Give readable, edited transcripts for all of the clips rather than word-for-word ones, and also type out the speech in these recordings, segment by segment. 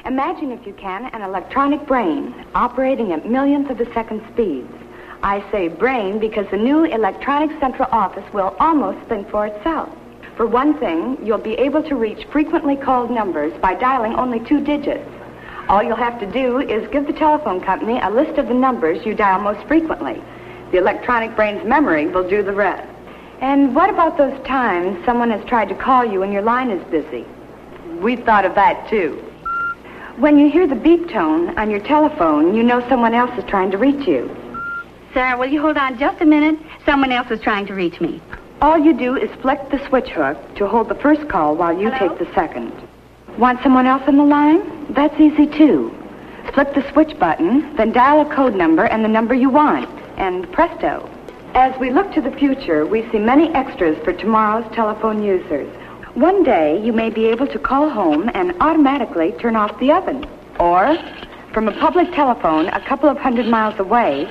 Imagine, if you can, an electronic brain operating at millionth of a second speeds. I say brain because the new electronic central office will almost think for itself. For one thing, you'll be able to reach frequently called numbers by dialing only 2 digits. All you'll have to do is give the telephone company a list of the numbers you dial most frequently. The electronic brain's memory will do the rest. And what about those times someone has tried to call you and your line is busy? We've thought of that, too. When you hear the beep tone on your telephone, you know someone else is trying to reach you. Sir, will you hold on just a minute? Someone else is trying to reach me. All you do is flick the switch hook to hold the first call while you take the second. Want someone else on the line? That's easy, too. Flip the switch button, then dial a code number and the number you want, and presto. As we look to the future, we see many extras for tomorrow's telephone users. One day, you may be able to call home and automatically turn off the oven. Or, from a public telephone a couple of 100 miles away,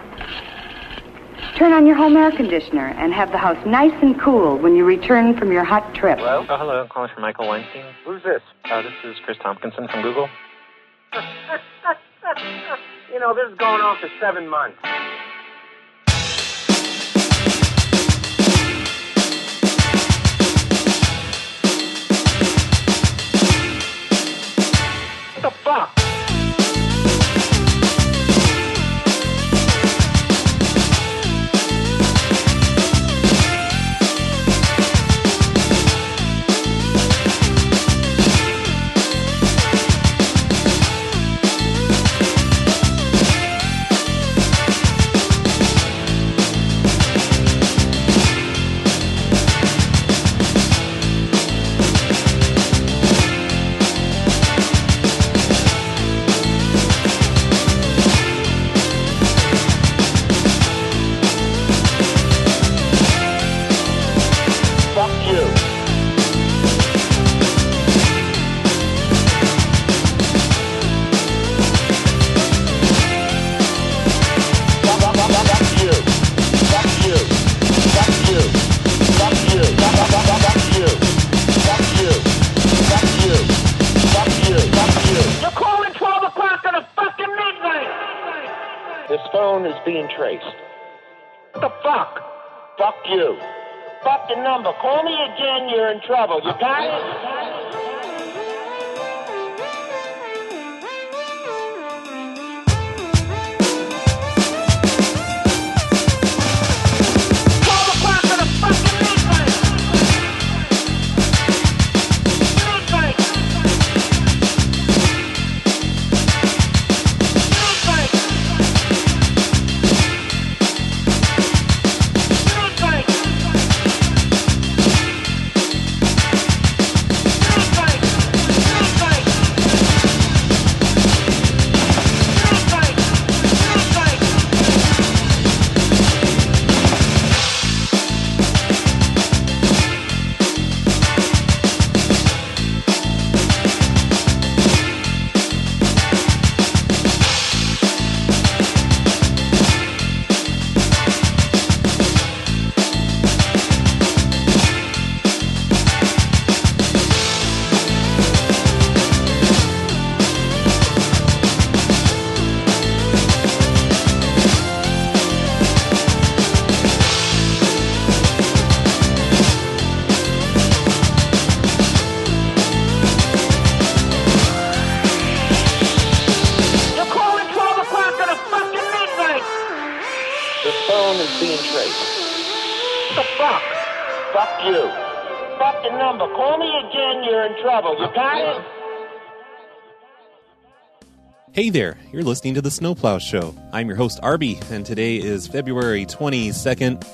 turn on your home air conditioner and have the house nice and cool when you return from your hot trip. Hello? Oh, hello. I'm calling from Michael Weinstein. Who's this? This is Chris Tompkinson from Google. You know, this is going on for 7 months. What the fuck? Being traced. What the fuck? Fuck you. Fuck the number. Call me again, you're in trouble. You got it? Hey there, you're listening to The Snowplow Show. I'm your host, Arby, and today is February 22nd,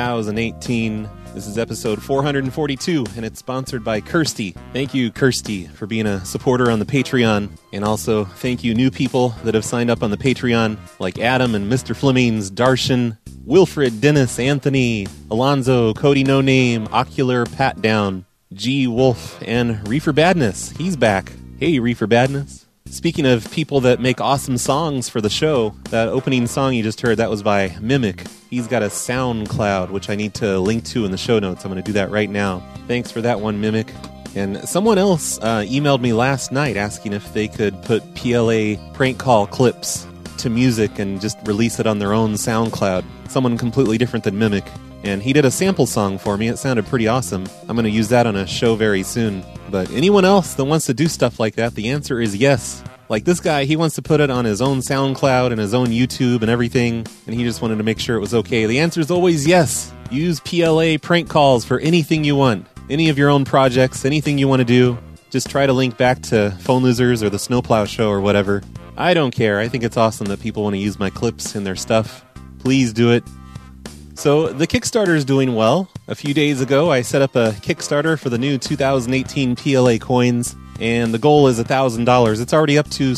2018. This is episode 442, and it's sponsored by Kirsty. Thank you, Kirsty, for being a supporter on the Patreon. And also, thank you new people that have signed up on the Patreon, like Adam and Mr. Flemings, Darshan, Wilfred, Dennis, Anthony, Alonzo, Cody No Name, Ocular, Pat Down, G. Wolf, and Reefer Badness. He's back. Hey, Reefer Badness. Speaking of people that make awesome songs for the show, that opening song you just heard, that was by Mimic. He's got a SoundCloud, which I need to link to in the show notes. I'm going to do that right now. Thanks for that one, Mimic. And someone else emailed me last night asking if they could put PLA prank call clips to music and just release it on their own SoundCloud. Someone completely different than Mimic. And he did a sample song for me. It sounded pretty awesome. I'm going to use that on a show very soon. But anyone else that wants to do stuff like that, the answer is yes. Like this guy, he wants to put it on his own SoundCloud and his own YouTube and everything, and he just wanted to make sure it was okay. The answer is always yes. Use PLA prank calls for anything you want. Any of your own projects, anything you want to do. Just try to link back to Phone Losers or the Snowplow Show or whatever. I don't care. I think it's awesome that people want to use my clips in their stuff. Please do it. So the Kickstarter is doing well. A few days ago, I set up a Kickstarter for the new 2018 PLA coins, and the goal is $1,000. It's already up to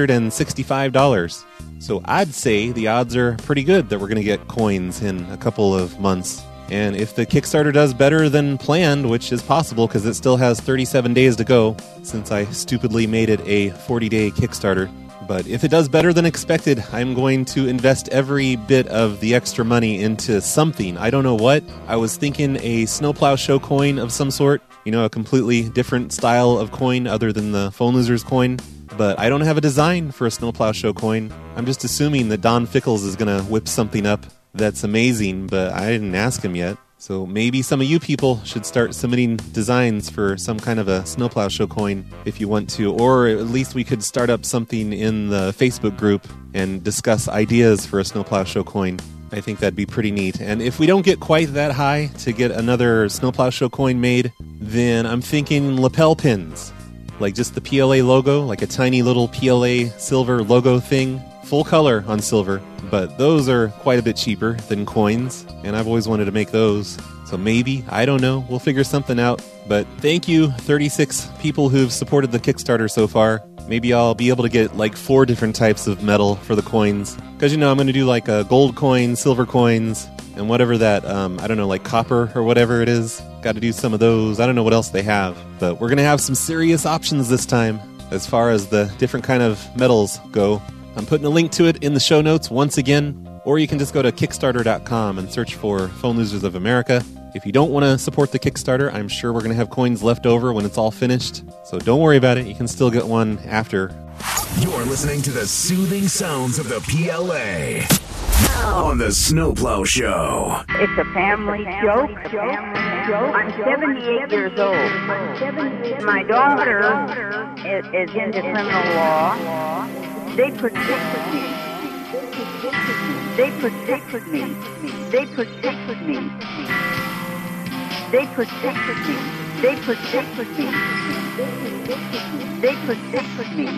$765. So I'd say the odds are pretty good that we're going to get coins in a couple of months. And if the Kickstarter does better than planned, which is possible because it still has 37 days to go, since I stupidly made it a 40-day Kickstarter. But if it does better than expected, I'm going to invest every bit of the extra money into something. I don't know what. I was thinking a Snowplow Show coin of some sort. You know, a completely different style of coin other than the Phone Losers coin. But I don't have a design for a Snowplow Show coin. I'm just assuming that Don Fickles is going to whip something up that's amazing, but I didn't ask him yet. So maybe some of you people should start submitting designs for some kind of a Snowplow Show coin if you want to, or at least we could start up something in the Facebook group and discuss ideas for a Snowplow Show coin. I think that'd be pretty neat. And if we don't get quite that high to get another Snowplow Show coin made, then I'm thinking lapel pins. Like just the PLA logo, like a tiny little PLA silver logo thing. Full color on silver, but those are quite a bit cheaper than coins, and I've always wanted to make those. So maybe, I don't know, we'll figure something out. But thank you, 36 people who've supported the Kickstarter so far. Maybe I'll be able to get like 4 different types of metal for the coins. Because, you know, I'm going to do like a gold coin, silver coins, and whatever that, I don't know, like copper or whatever it is. Got to do some of those. I don't know what else they have. But we're going to have some serious options this time as far as the different kind of metals go. I'm putting a link to it in the show notes once again, or you can just go to Kickstarter.com and search for Phone Losers of America. If you don't want to support the Kickstarter, I'm sure we're going to have coins left over when it's all finished. So don't worry about it. You can still get one after. You're listening to the soothing sounds of the PLA on the Snowplow Show. It's a family joke. I'm 78 years old. My daughter is into criminal law. They protected me. They protected me. They protected me. They protected me. They protected me. They protected me.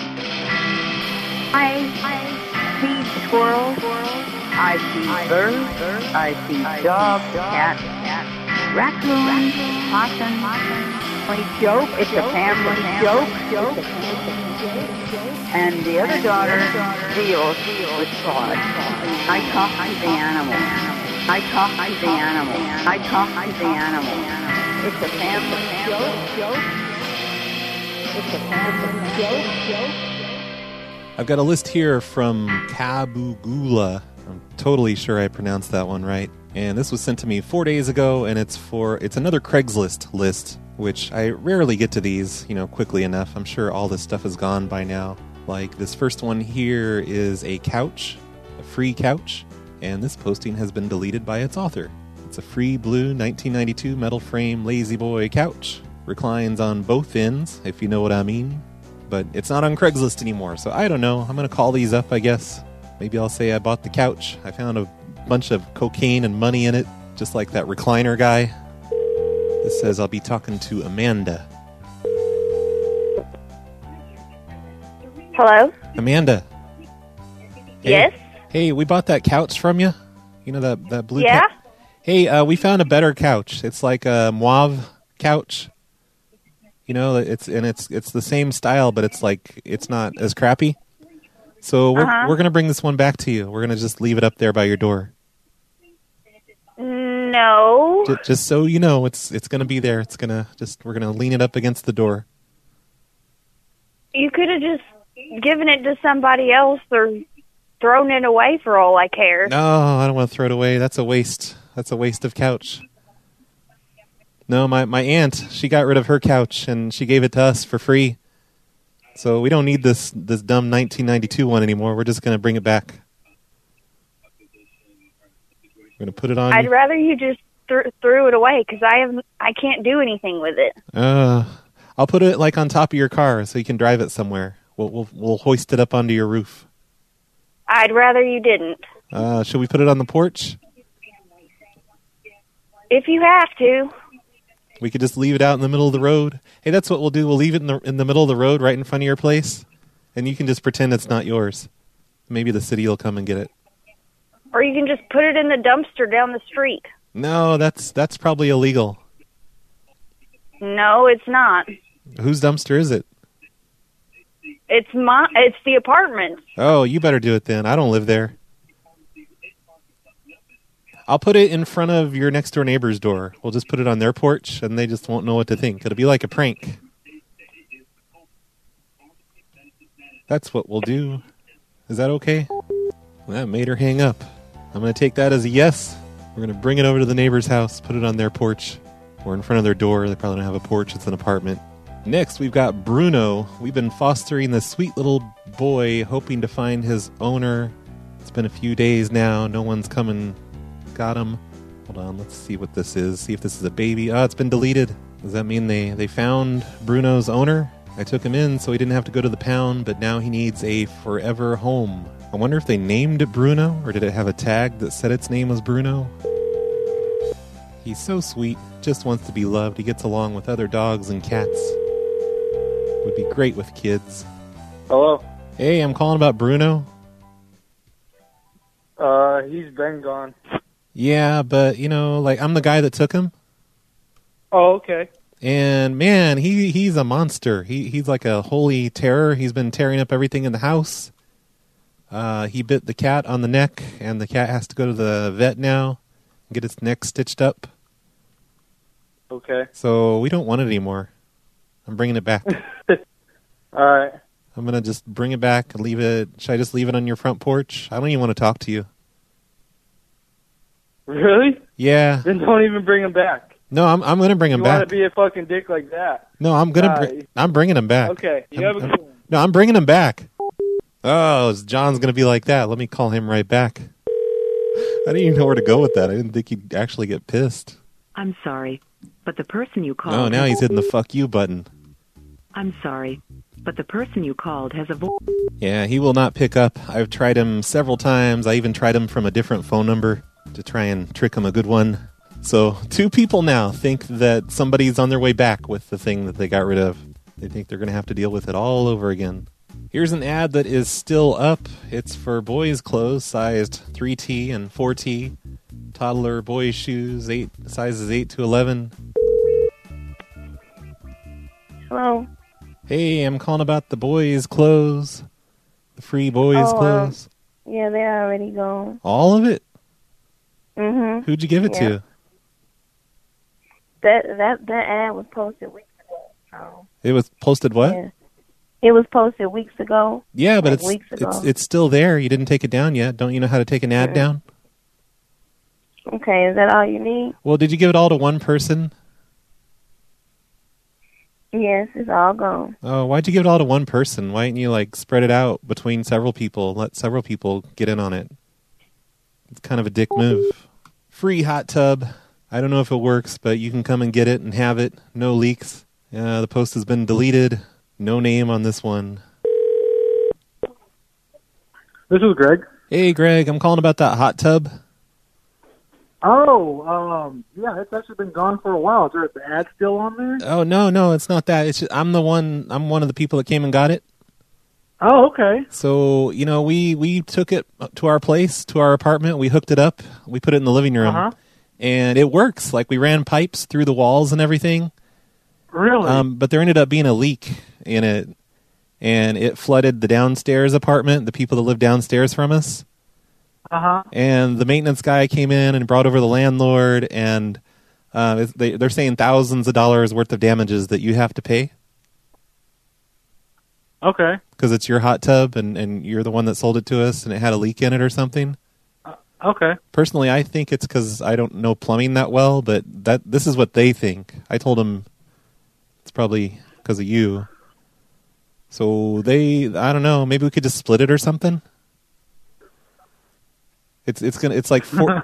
I feed squirrels. I feed birds. I feed dogs, cats, raccoons, possums. Joke. It's a family joke. And the other daughter deals with fraud. I talk to the animal. I talk to the animal. I talk to the animal. It's a family joke. It's a family joke. I've got a list here from Kabugula. I'm totally sure I pronounced that one right. And this was sent to me 4 days ago, and it's another Craigslist list, which I rarely get to these, quickly enough. I'm sure all this stuff is gone by now. Like this first one here is a couch, a free couch, and this posting has been deleted by its author. It's a free blue 1992 metal frame lazy boy couch. Reclines on both ends, if you know what I mean. But it's not on Craigslist anymore, so I don't know. I'm going to call these up, I guess. Maybe I'll say I bought the couch. I found a bunch of cocaine and money in it, just like that recliner guy. This says I'll be talking to Amanda. Hello? Amanda. Hey. Yes? Hey, we bought that couch from you. You know that blue Yeah? Hey, we found a better couch. It's like a mauve couch. It's the same style, but it's not as crappy. So we're going to bring this one back to you. We're going to just leave it up there by your door. No. Just so you know, it's going to be there. We're going to lean it up against the door. You could have just given it to somebody else or thrown it away for all I care. No, I don't want to throw it away. That's a waste. That's a waste of couch. No, my aunt, she got rid of her couch, and she gave it to us for free. So we don't need this dumb 1992 one anymore. We're just going to bring it back. We're going to put it on. I'd rather you just threw it away because I can't do anything with it. I'll put it like on top of your car so you can drive it somewhere. We'll hoist it up onto your roof. I'd rather you didn't. Should we put it on the porch? If you have to. We could just leave it out in the middle of the road. Hey, that's what we'll do. We'll leave it in the middle of the road right in front of your place, and you can just pretend it's not yours. Maybe the city will come and get it. Or you can just put it in the dumpster down the street. No, that's probably illegal. No, it's not. Whose dumpster is it? It's the apartment. Oh, you better do it then. I don't live there. I'll put it in front of your next door neighbor's door. We'll just put it on their porch, and they just won't know what to think. It'll be like a prank. That's what we'll do. Is that okay? That made her hang up. I'm going to take that as a yes. We're going to bring it over to the neighbor's house, put it on their porch, or in front of their door. They probably don't have a porch. It's an apartment. Next, we've got Bruno. We've been fostering this sweet little boy, hoping to find his owner. It's been a few days now. No one's come and got him. Hold on, let's see what this is. See if this is a baby. Oh, it's been deleted. Does that mean they found Bruno's owner? I took him in so he didn't have to go to the pound, but now he needs a forever home. I wonder if they named it Bruno, or did it have a tag that said its name was Bruno? He's so sweet, just wants to be loved. He gets along with other dogs and cats. Would be great with kids. Hello? Hey, I'm calling about Bruno. He's been gone. Yeah, but, I'm the guy that took him. Oh, okay. And, man, he's a monster. He's like a holy terror. He's been tearing up everything in the house. He bit the cat on the neck, and the cat has to go to the vet now and get its neck stitched up. Okay. So we don't want it anymore. I'm bringing it back. All right. I'm going to just bring it back and leave it. Should I just leave it on your front porch? I don't even want to talk to you. Really? Yeah. Then don't even bring him back. No, I'm going to bring him back. You want to be a fucking dick like that? No, I'm bringing him back. Okay. No, I'm bringing him back. Oh, John's going to be like that. Let me call him right back. I didn't even know where to go with that. I didn't think he'd actually get pissed. I'm sorry, but the person you called... No, now he's hitting the fuck you button. I'm sorry, but the person you called has a voice... Yeah, he will not pick up. I've tried him several times. I even tried him from a different phone number to try and trick him a good one. So 2 people now think that somebody's on their way back with the thing that they got rid of. They think they're going to have to deal with it all over again. Here's an ad that is still up. It's for boys' clothes, sized 3T and 4T. Toddler boys' shoes, sizes 8 to 11. Hello. Hey, I'm calling about the boys' clothes. The free boys' clothes. Yeah, they're already gone. All of it? Mm-hmm. Who'd you give it to? That ad was posted weeks ago. So. It was posted what? Yeah. It was posted weeks ago. Yeah, but like it's still there. You didn't take it down yet. Don't you know how to take an ad down? Okay, is that all you need? Well, did you give it all to one person? Yes, it's all gone. Oh, why'd you give it all to one person? Why didn't you spread it out between several people? Let several people get in on it. It's kind of a dick move. Free hot tub. I don't know if it works, but you can come and get it and have it. No leaks. The post has been deleted. No name on this one. This is Greg. Hey, Greg. I'm calling about that hot tub. Oh, yeah, it's actually been gone for a while. Is there the ad still on there? Oh, no, it's not that. It's just, I'm one of the people that came and got it. Oh, okay. So, we took it to our place, to our apartment. We hooked it up. We put it in the living room. Uh-huh. And it works. We ran pipes through the walls and everything. Really? But there ended up being a leak in it. And it flooded the downstairs apartment, the people that live downstairs from us. Uh-huh. And the maintenance guy came in and brought over the landlord. And they're saying thousands of dollars worth of damages that you have to pay. Okay. Because it's your hot tub and you're the one that sold it to us and it had a leak in it or something? Okay. Personally, I think it's because I don't know plumbing that well, but this is what they think. I told them it's probably because of you. So I don't know, maybe we could just split it or something. It's like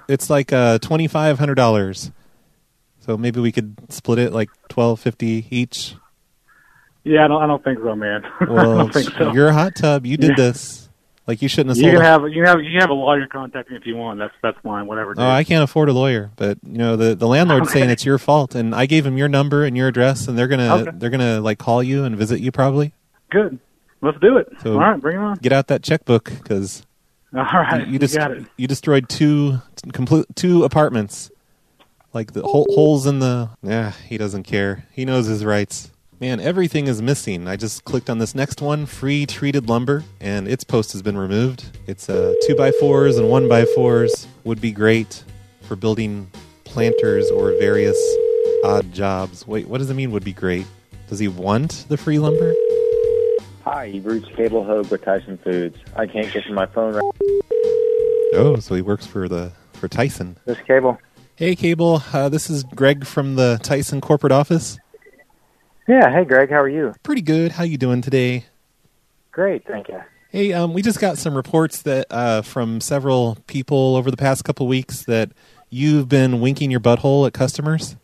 $2,500. So maybe we could split it like $1,250 each. Yeah, I don't think so, man. Well, I don't think so. You're a hot tub. You did this. Like you shouldn't have sold. You can have a lawyer contact me if you want. That's fine. Whatever. Oh, I can't afford a lawyer, but the landlord's saying it's your fault, and I gave him your number and your address, and they're gonna like call you and visit you probably. Good. Let's do it. So all right, bring it on. Get out that checkbook because all right, you got it. You destroyed two apartments, like the holes in the. Yeah, he doesn't care. He knows his rights. Man, everything is missing. I just clicked on this next one, free treated lumber, and its post has been removed. It's 2x4s and 1x4s. Would be great for building planters or various odd jobs. Wait, what does it mean would be great? Does he want the free lumber? Hi, you've reached Cable Hogue with Tyson Foods. I can't get to my phone right. Oh, so he works for Tyson. This is Cable. Hey, Cable. This is Greg from the Tyson corporate office. Yeah, hey Greg, how are you? Pretty good. How you doing today? Great, thank you. Hey, we just got some reports that from several people over the past couple weeks that you've been winking your butthole at customers.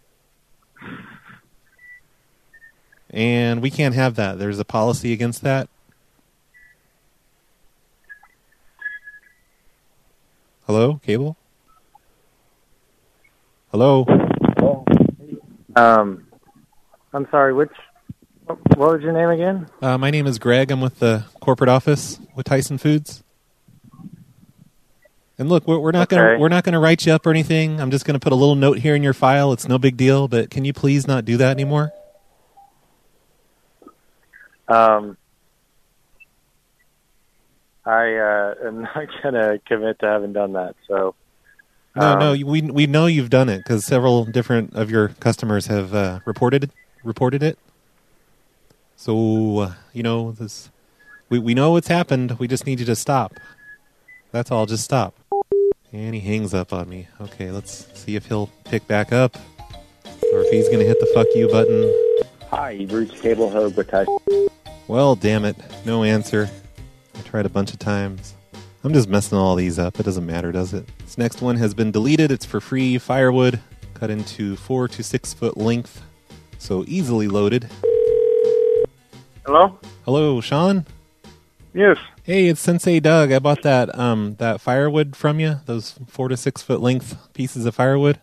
And we can't have that. There's a policy against that. Hello, Cable? Hello? I'm sorry, what was your name again? My name is Greg. I'm with the corporate office with Tyson Foods. And look, we're not gonna write you up or anything. I'm just gonna put a little note here in your file. It's no big deal, but can you please not do that anymore? I am not gonna commit to having done that. So no, we know you've done it because several different of your customers have reported it. So this, we know what's happened. We just need you to stop. That's all. Just stop. And he hangs up on me. Okay, let's see if he'll pick back up or if he's going to hit the fuck you button. Hi, you've reached Cable Hogue with Tyson. Well, damn it. No answer. I tried a bunch of times. I'm just messing all these up. It doesn't matter, does it? This next one has been deleted. It's for free firewood, cut into 4 to 6 foot length, so easily loaded. Hello? Hello, Sean? Yes. Hey, it's Sensei Doug. I bought that firewood from you, those 4 to 6 foot length pieces of firewood.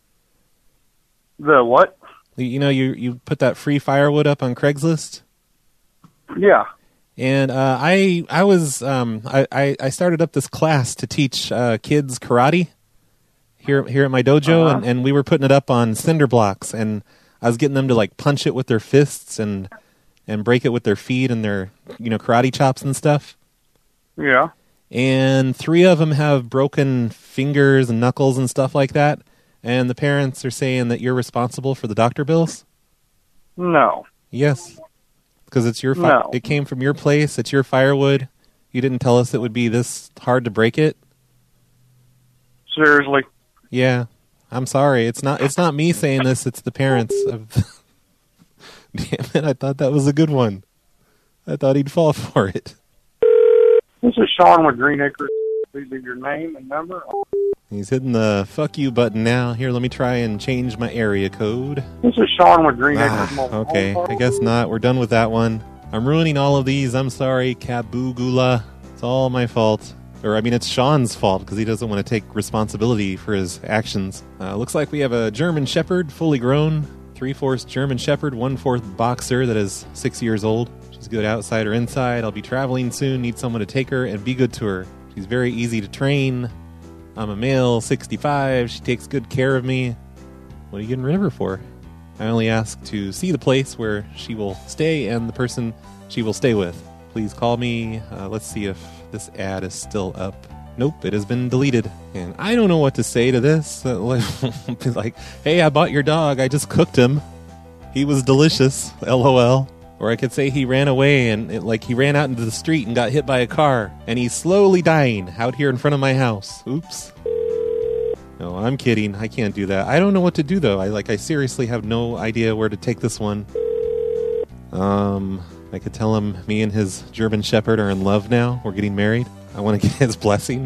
The what? You put that free firewood up on Craigslist? Yeah. And I started up this class to teach kids karate here at my dojo, and we were putting it up on cinder blocks, and I was getting them to like punch it with their fists and break it with their feet and their karate chops and stuff. Yeah. And 3 of them have broken fingers and knuckles and stuff like that, and the parents are saying that you're responsible for the doctor bills. No. Yes. Because it's your No. It came from your place. It's your firewood. You didn't tell us it would be this hard to break it. Seriously? Yeah. I'm sorry. It's not me saying this. It's the parents. Damn it! I thought that was a good one. I thought he'd fall for it. This is Sean with Green Acres. Please leave your name and number. He's hitting the fuck you button now. Here, let me try and change my area code. This is Sean with Green Acres. Okay, I guess not. We're done with that one. I'm ruining all of these. I'm sorry, Kabugula. It's all my fault. Or, I mean, it's Sean's fault because he doesn't want to take responsibility for his actions. Looks like we have a German Shepherd, fully grown. 3/4 German Shepherd, 1/4 boxer that is 6 years old. She's good outside or inside. I'll be traveling soon. Need someone to take her and be good to her. She's very easy to train. I'm a male, 65. She takes good care of me. What are you getting rid of her for? I only ask to see the place where she will stay and the person she will stay with. Please call me. Let's see if this ad is still up. Nope, it has been deleted. And I don't know what to say to this. Like, hey, I bought your dog. I just cooked him. He was delicious. LOL. Or I could say he ran away and he ran out into the street and got hit by a car. And he's slowly dying out here in front of my house. Oops. No, I'm kidding. I can't do that. I don't know what to do, though. I seriously have no idea where to take this one. I could tell him me and his German Shepherd are in love now. We're getting married. I want to get his blessing.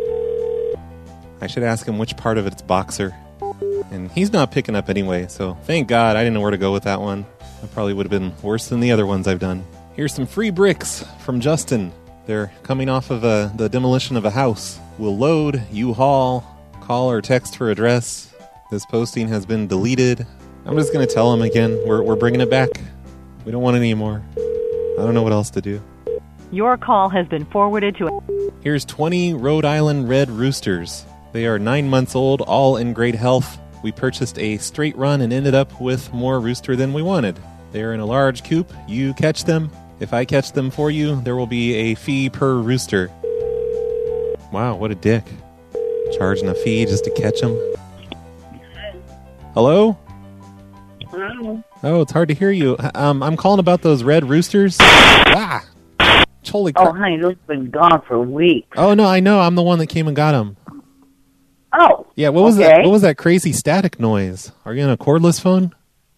I should ask him which part of it's boxer. And he's not picking up anyway, so thank God I didn't know where to go with that one. That probably would have been worse than the other ones I've done. Here's some free bricks from Justin. They're coming off of the demolition of a house. We'll load, you haul, call or text for address. This posting has been deleted. I'm just going to tell him again, we're bringing it back. We don't want it anymore. I don't know what else to do. Your call has been forwarded to... Here's 20 Rhode Island red roosters. They are 9 months old, all in great health. We purchased a straight run and ended up with more rooster than we wanted. They are in a large coop. You catch them. If I catch them for you, there will be a fee per rooster. Wow, what a dick. Charging a fee just to catch them. Hello? Hello. Oh, it's hard to hear you. I'm calling about those red roosters. Ah! Holy crap. Oh, honey, those have been gone for weeks. Oh, no, I know. I'm the one that came and got them. Oh. Yeah, what was that? What was that crazy static noise? Are you on a cordless phone?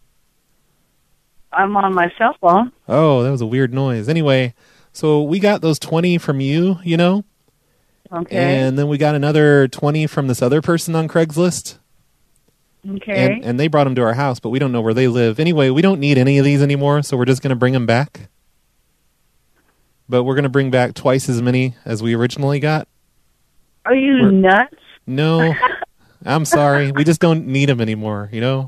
I'm on my cell phone. Oh, that was a weird noise. Anyway, so we got those 20 from you, you know? Okay. And then we got another 20 from this other person on Craigslist. Okay. And they brought them to our house, but we don't know where they live. Anyway, we don't need any of these anymore, so we're just going to bring them back. But we're going to bring back twice as many as we originally got. Are you nuts? No. I'm sorry. We just don't need them anymore, you know?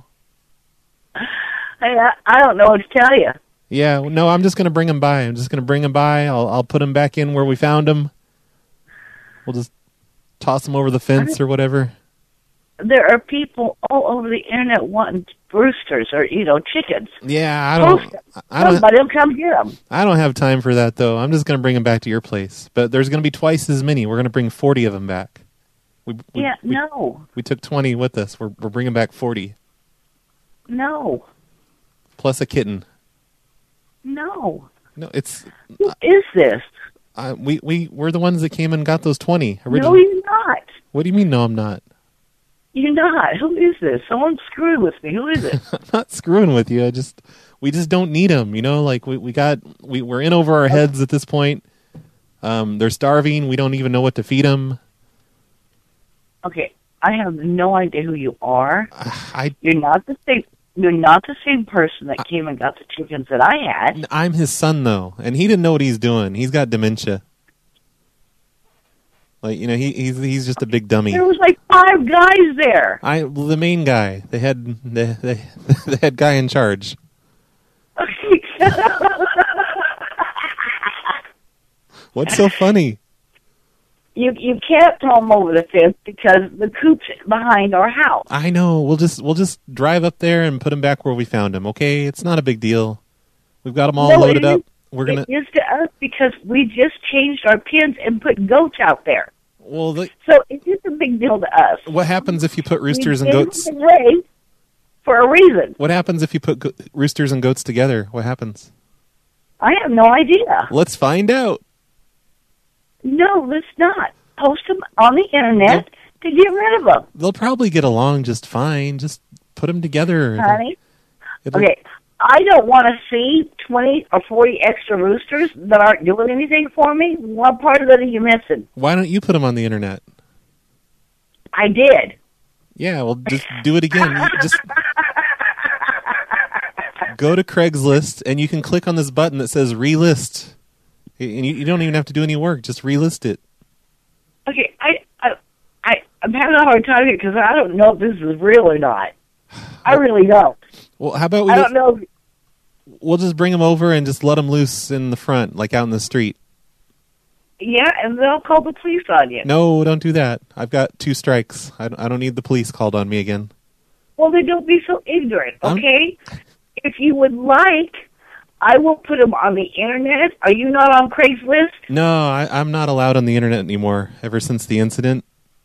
I don't know what to tell you. Yeah, no, I'm just going to bring them by. I'm just going to bring them by. I'll put them back in where we found them. We'll just toss them over the fence or whatever. There are people all over the internet wanting roosters or, chickens. Yeah, I don't. Somebody will come get them. I don't have time for that, though. I'm just going to bring them back to your place. But there's going to be twice as many. We're going to bring 40 of them back. No. We took 20 with us. We're bringing back 40. No. Plus a kitten. No. No, it's... Who is this? We're the ones that came and got those 20 No, originally. you're not. What do you mean, no, I'm not? You're not. Who is this? Someone's screwing with me. Who is it? I'm not screwing with you. We just don't need them, you know? Like, we're in over our heads at this point. They're starving. We don't even know what to feed them. Okay, I have no idea who you are. You're not the same. You're not the same person that came and got the chickens that I had. I'm his son, though, and he didn't know what he's doing. He's got dementia. Like, he's just a big dummy. There was like 5 guys there. The main guy, the head guy in charge. What's so funny? You can't throw them over the fence because the coop's behind our house. I know. We'll just drive up there and put them back where we found them. Okay, it's not a big deal. We've got them all loaded up. It is to us because we just changed our pens and put goats out there. Well, so it is a big deal to us. What happens if you put roosters and goats? For a reason. What happens if you put roosters and goats together? What happens? I have no idea. Let's find out. No, let's not. Post them on the internet to get rid of them. They'll probably get along just fine. Just put them together. Honey? Okay, I don't want to see 20 or 40 extra roosters that aren't doing anything for me. What part of it are you missing? Why don't you put them on the internet? I did. Yeah, well, just do it again. Just go to Craigslist, and you can click on this button that says relist. And you don't even have to do any work. Just relist it. Okay, I'm having a hard time here because I don't know if this is real or not. I really don't. Well, how about I don't know. We'll just bring them over and just let them loose in the front, like out in the street. Yeah, and they'll call the police on you. No, don't do that. I've got 2 strikes. I don't need the police called on me again. Well, then don't be so ignorant, okay? If you would like, I will put them on the internet. Are you not on Craigslist? No, I'm not allowed on the internet anymore ever since the incident.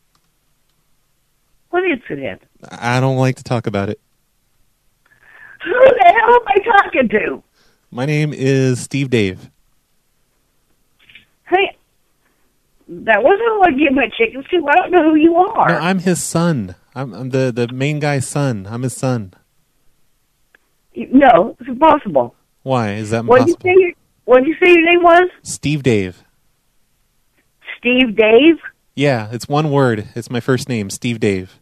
What incident? I don't like to talk about it. Who the hell am I talking to? My name is Steve Dave. Hey, That wasn't like give my chickens to. I don't know who you are. No, I'm his son. I'm the main guy's son. I'm his son. No, it's impossible. Why is that impossible? What did you say your name was? Steve Dave. Steve Dave? Yeah, it's one word. It's my first name, Steve Dave.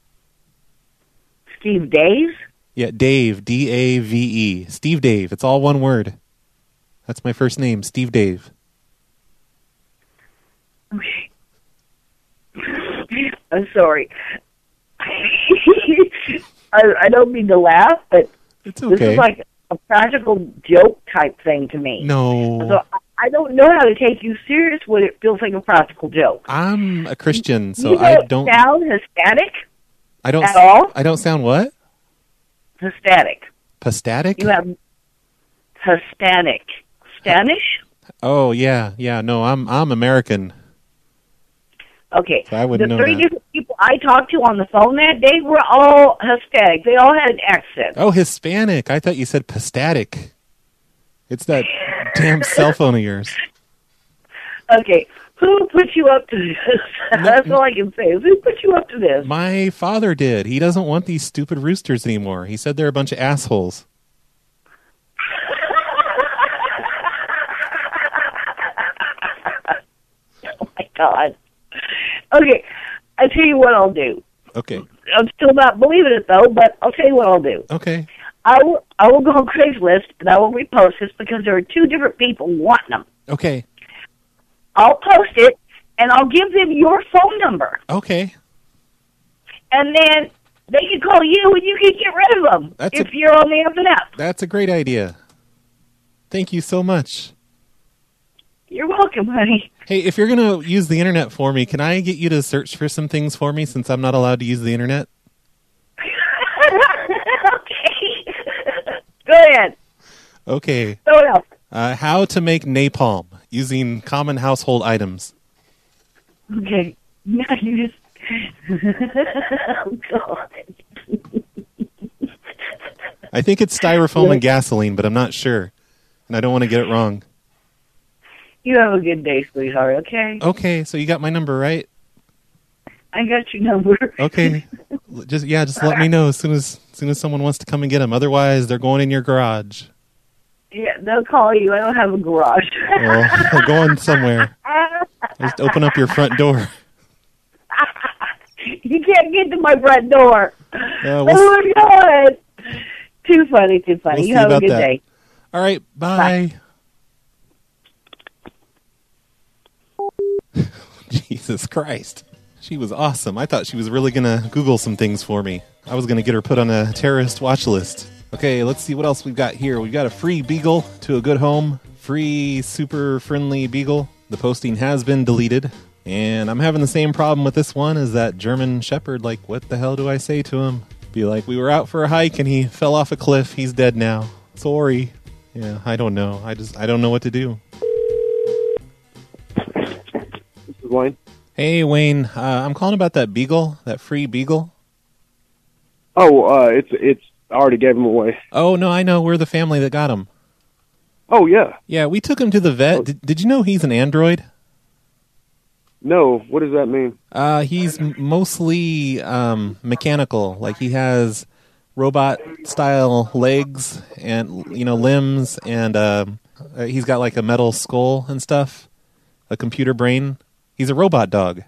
Steve Dave? Yeah, Dave, D-A-V-E. Steve Dave. It's all one word. That's my first name, Steve Dave. Okay. I'm sorry. I don't mean to laugh, but it's okay. This is like a practical joke type thing to me. No. So I don't know how to take you serious when it feels like a practical joke. I'm a Christian, so you I don't sound Hispanic. I don't at all. I don't sound what? Hispanic. Pastatic? You have Hispanic. Spanish? Oh yeah. No, I'm American. Okay. So I wouldn't know the 3 that. different people I talked to on the phone that day were all Hispanic. They all had an accent. Oh, Hispanic. I thought you said pastatic. It's that damn cell phone of yours. Okay. Who put you up to this? That's all I can say. Who put you up to this? My father did. He doesn't want these stupid roosters anymore. He said they're a bunch of assholes. Oh, my God. Okay. I'll tell you what I'll do. Okay. I'm still not believing it, though, but I'll tell you what I'll do. Okay. I will go on Craigslist, and I will repost this because there are 2 different people wanting them. Okay. I'll post it, and I'll give them your phone number. Okay. And then they can call you, and you can get rid of them if you're on the up and up. That's a great idea. Thank you so much. You're welcome, honey. Hey, if you're going to use the internet for me, can I get you to search for some things for me since I'm not allowed to use the internet? Okay. Go ahead. Okay. Throw it out. How to make napalm using common household items. Okay. Now you just... Oh, God. I think it's styrofoam and gasoline, but I'm not sure. And I don't want to get it wrong. You have a good day, sweetheart, okay? Okay, so you got my number, right? I got your number. Okay. Just let me know as soon as someone wants to come and get them. Otherwise, they're going in your garage. Yeah, they'll call you. I don't have a garage. Well, they're going somewhere. Just open up your front door. You can't get to my front door. We'll oh, my God. Too funny, too funny. We'll you have a good day. All right, bye. Jesus Christ. She was awesome. I thought she was really going to Google some things for me. I was going to get her put on a terrorist watch list. Okay, let's see what else we've got here. We've got a free beagle to a good home. Free, super friendly beagle. The posting has been deleted. And I'm having the same problem with this one as that German Shepherd. Like, what the hell do I say to him? Be like, we were out for a hike and he fell off a cliff. He's dead now. Sorry. Yeah, I don't know. I don't know what to do. This is Wayne. Hey, Wayne. I'm calling about that beagle, that free beagle. Oh, it's. I already gave him away. Oh, no, I know. We're the family that got him. Oh, yeah. Yeah, we took him to the vet. Did you know he's an android? No. What does that mean? He's mostly mechanical. Like, he has robot-style legs and, limbs, and he's got, like, a metal skull and stuff, a computer brain. He's a robot dog.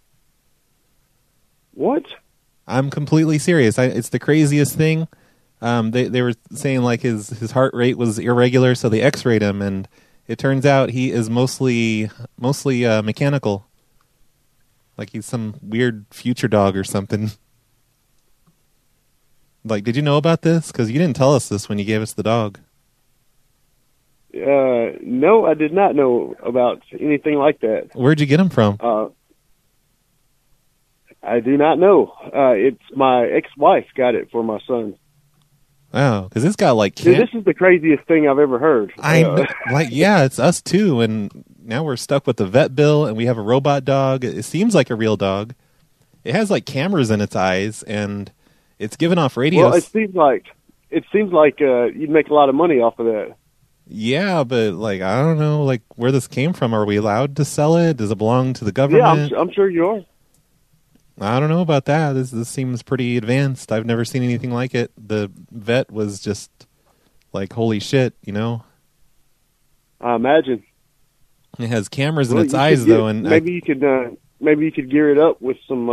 What? I'm completely serious. It's the craziest thing. They were saying like his heart rate was irregular, so they X-rayed him, and it turns out he is mostly mechanical. Like he's some weird future dog or something. Like, did you know about this? Because you didn't tell us this when you gave us the dog. No, I did not know about anything like that. Where'd you get him from? I do not know. It's my ex-wife got it for my son. Wow, because it's got like... Dude, this is the craziest thing I've ever heard. Yeah, it's us too, and now we're stuck with the vet bill, and we have a robot dog. It seems like a real dog. It has like cameras in its eyes, and it's giving off radios. Well, it seems like you'd make a lot of money off of that. Yeah, but like I don't know, like where this came from. Are we allowed to sell it? Does it belong to the government? Yeah, I'm sure you are. I don't know about that. This seems pretty advanced. I've never seen anything like it. The vet was just like, holy shit, you know? I imagine. It has cameras in its eyes, though, and maybe you could gear it up with some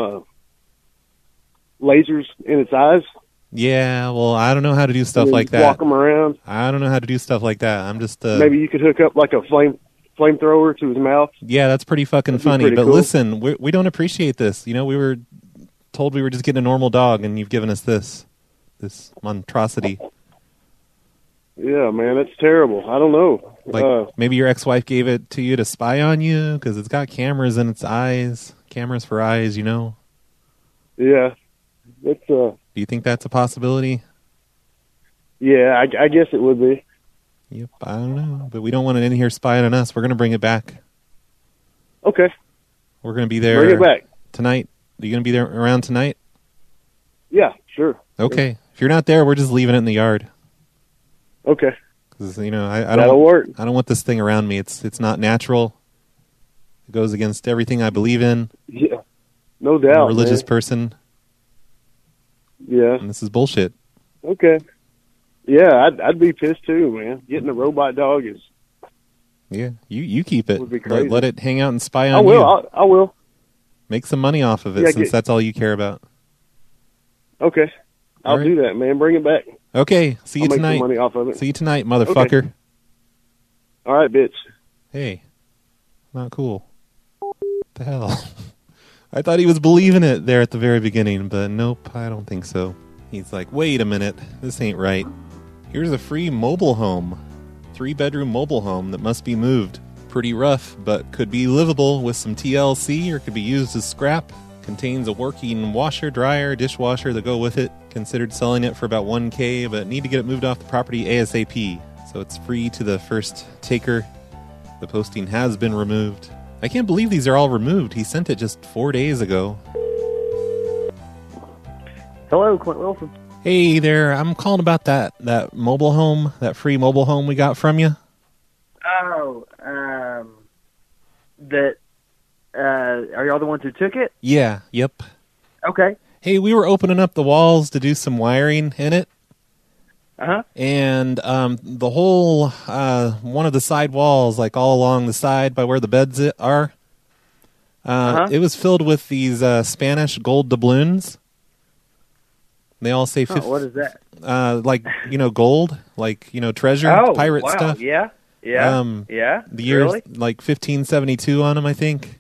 lasers in its eyes. Yeah, well, I don't know how to do stuff like that. Walk them around. I don't know how to do stuff like that. I'm just maybe you could hook up like a flamethrower to his mouth. Yeah, that's pretty fucking funny. But cool. Listen, we don't appreciate this. You know, we were told we were just getting a normal dog, and you've given us this monstrosity. Yeah, man, that's terrible. I don't know. Like maybe your ex-wife gave it to you to spy on you because it's got cameras in its eyes. Cameras for eyes, you know. Yeah, it's. Do you think that's a possibility? Yeah, I guess it would be. Yep, I don't know. But we don't want it in here spying on us. We're going to bring it back. Okay. We're going to be there bring it back. Tonight. Are you going to be there around tonight? Yeah, sure. Okay. Yeah. If you're not there, we're just leaving it in the yard. Okay. Because, you know, I That'll work. I don't want this thing around me. It's not natural. It goes against everything I believe in. Yeah, no doubt. I'm a religious person. Yeah. And this is bullshit. Okay. Yeah, I'd be pissed too, man. Getting a robot dog is... Yeah, you keep it. Would be crazy. Let it hang out and spy on you. I will. Make some money off of it since that's all you care about. Okay. I'll do that, man. Bring it back. Okay. See you tonight. Make some money off of it. See you tonight, motherfucker. Okay. All right, bitch. Hey. Not cool. What the hell? I thought he was believing it there at the very beginning, but nope, I don't think so. He's like, wait a minute. This ain't right. Here's a free mobile home. 3-bedroom mobile home that must be moved. Pretty rough, but could be livable with some TLC or could be used as scrap. Contains a working washer, dryer, dishwasher that go with it. Considered selling it for about $1,000, but need to get it moved off the property ASAP. So it's free to the first taker. The posting has been removed. I can't believe these are all removed. He sent it just 4 days ago. Hello, Clint Wilson. Hey there, I'm calling about that mobile home, that free mobile home we got from you. Oh, are y'all the ones who took it? Yeah, yep. Okay. Hey, we were opening up the walls to do some wiring in it. Uh-huh. And the whole, one of the side walls, like all along the side by where the beds are, it was filled with these Spanish gold doubloons. They all say... what is that? Like, you know, gold, like, you know, treasure, pirate stuff. Yeah. The years, really? like 1572 on them, I think.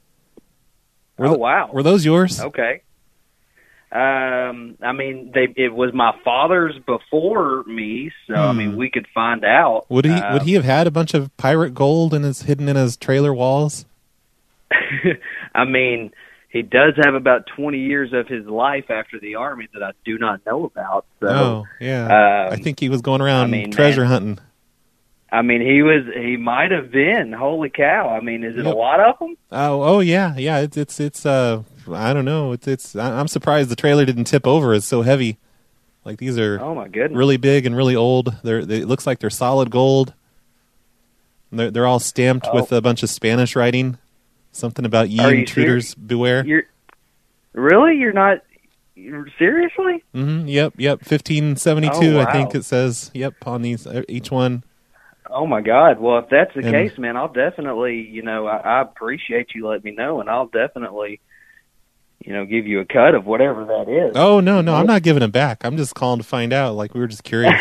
Wow. Were those yours? Okay. I mean, it was my father's before me, so I mean, we could find out. Would he have had a bunch of pirate gold hidden in his trailer walls? I mean, he does have about 20 years of his life after the Army that I do not know about. So, I think he was going around treasure hunting. I mean, he might have been. Holy cow. I mean, is it a lot of them? Oh yeah. It's I don't know. I'm surprised the trailer didn't tip over. It's so heavy. Like these are oh my goodness, really big and really old. It looks like they're solid gold. They're all stamped with a bunch of Spanish writing. Something about ye intruders beware. You're not seriously? Mm-hmm. Yep. 1572. I think it says. Yep, on these each one. Oh my God! Well, if that's the case, man, I'll definitely, I appreciate you letting me know, and I'll definitely, give you a cut of whatever that is. Oh no, I'm not giving it back. I'm just calling to find out. Like we were just curious.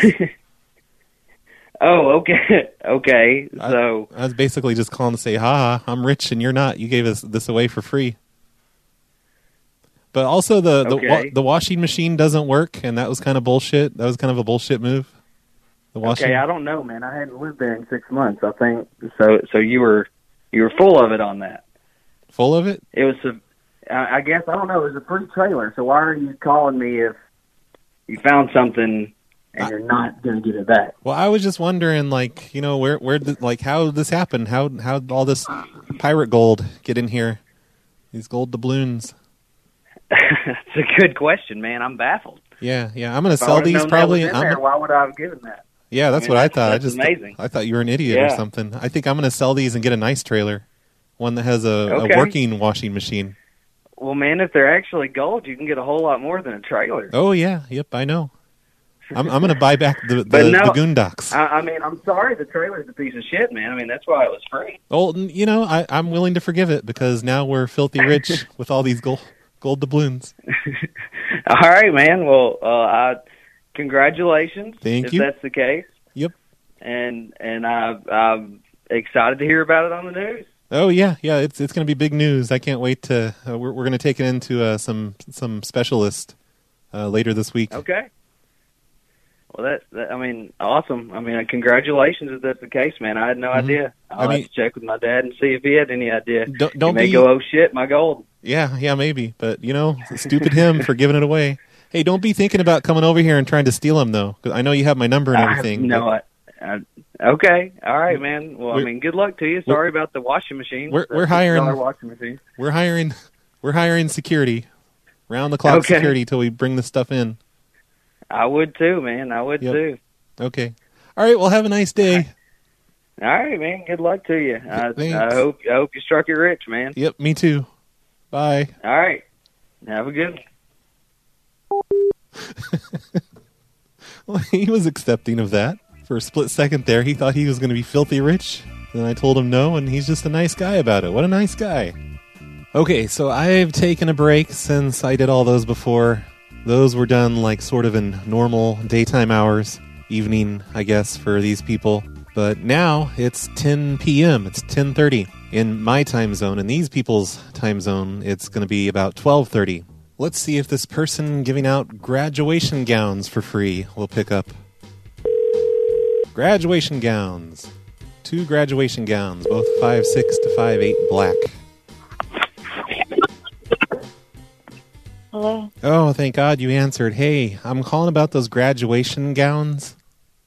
Oh, okay. So I was basically just calling to say, "Ha, I'm rich and you're not. You gave us this away for free." But also the washing machine doesn't work, and that was kind of bullshit. That was kind of a bullshit move. Okay, I don't know, man. I hadn't lived there in 6 months. I think so. You were full of it on that. Full of it? It was I guess I don't know. It was a free trailer. So why are you calling me if you found something and you're not going to give it back? Well, I was just wondering, like, where how did this happen? How all this pirate gold get in here? These gold doubloons. That's a good question, man. I'm baffled. Yeah. I'm going to sell these probably. Why would I have given that? Yeah, that's what I thought. That's amazing. I thought you were an idiot or something. I think I'm going to sell these and get a nice trailer, one that has a working washing machine. Well, man, if they're actually gold, you can get a whole lot more than a trailer. Oh yeah, yep, I know. I'm going to buy back the Goondocks. I mean, I'm sorry, the trailer's a piece of shit, man. I mean, that's why it was free. Oh, you know, I'm willing to forgive it because now we're filthy rich with all these gold doubloons. All right, man. Well, congratulations. Thank you. If that's the case. Yep. And I'm excited to hear about it on the news. Oh yeah, it's going to be big news. I can't wait to. We're going to take it into some specialist later this week. Okay. Well, I mean, awesome. I mean, congratulations if that's the case, man. I had no idea. I'll have to check with my dad and see if he had any idea. Don't he may go, oh shit, my gold. Yeah, maybe. But you know, stupid him for giving it away. Hey, don't be thinking about coming over here and trying to steal them though, because I know you have my number and everything. Okay, all right, man. Well, I mean, good luck to you. Sorry about the washing machine. We're hiring washing machine. We're hiring security, round the clock security till we bring the stuff in. I would too, man. I would too. Okay. All right. Well, have a nice day. All right, man. Good luck to you. I hope you struck it rich, man. Yep. Me too. Bye. All right. Have a good one. Well, he was accepting of that. For a split second there, he thought he was going to be filthy rich. Then I told him no, and he's just a nice guy about it. What a nice guy. Okay, so I've taken a break since I did all those before. Those were done like sort of in normal daytime hours, evening, I guess, for these people. But now it's 10 p.m. It's 10:30 in my time zone. In these people's time zone, it's going to be about 12:30. Let's see if this person giving out graduation gowns for free will pick up. Graduation gowns. 2 graduation gowns, both 5'6" to 5'8" black. Hello? Oh, thank God you answered. Hey, I'm calling about those graduation gowns.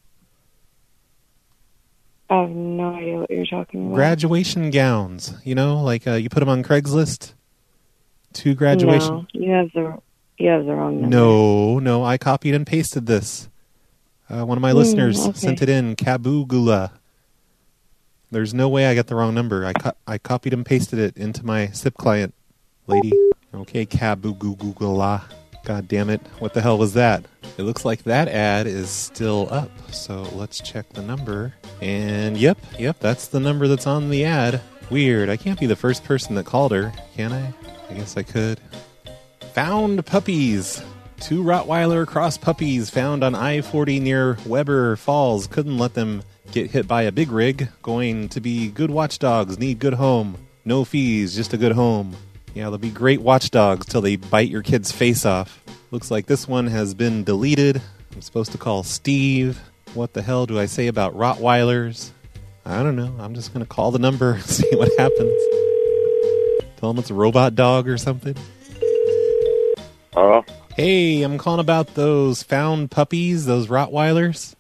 I have no idea what you're talking about. Graduation gowns. You know, like you put them on Craigslist? 2 graduation... No, you have the wrong number. No, I copied and pasted this. One of my listeners sent it in, Kabugula. There's no way I got the wrong number. I copied and pasted it into my SIP client, lady. Okay, Kabugula. God damn it. What the hell was that? It looks like that ad is still up. So let's check the number. And yep, that's the number that's on the ad. Weird. I can't be the first person that called her, can I? I guess I could. Found puppies. 2 Rottweiler cross puppies found on I-40 near Weber Falls. Couldn't let them get hit by a big rig. Going to be good watchdogs. Need good home. No fees, just a good home. Yeah, they'll be great watchdogs till they bite your kid's face off. Looks like this one has been deleted. I'm supposed to call Steve. What the hell do I say about Rottweilers? I don't know. I'm just going to call the number and see what happens. Tell them it's a robot dog or something. Hello? Hey, I'm calling about those found puppies, those Rottweilers.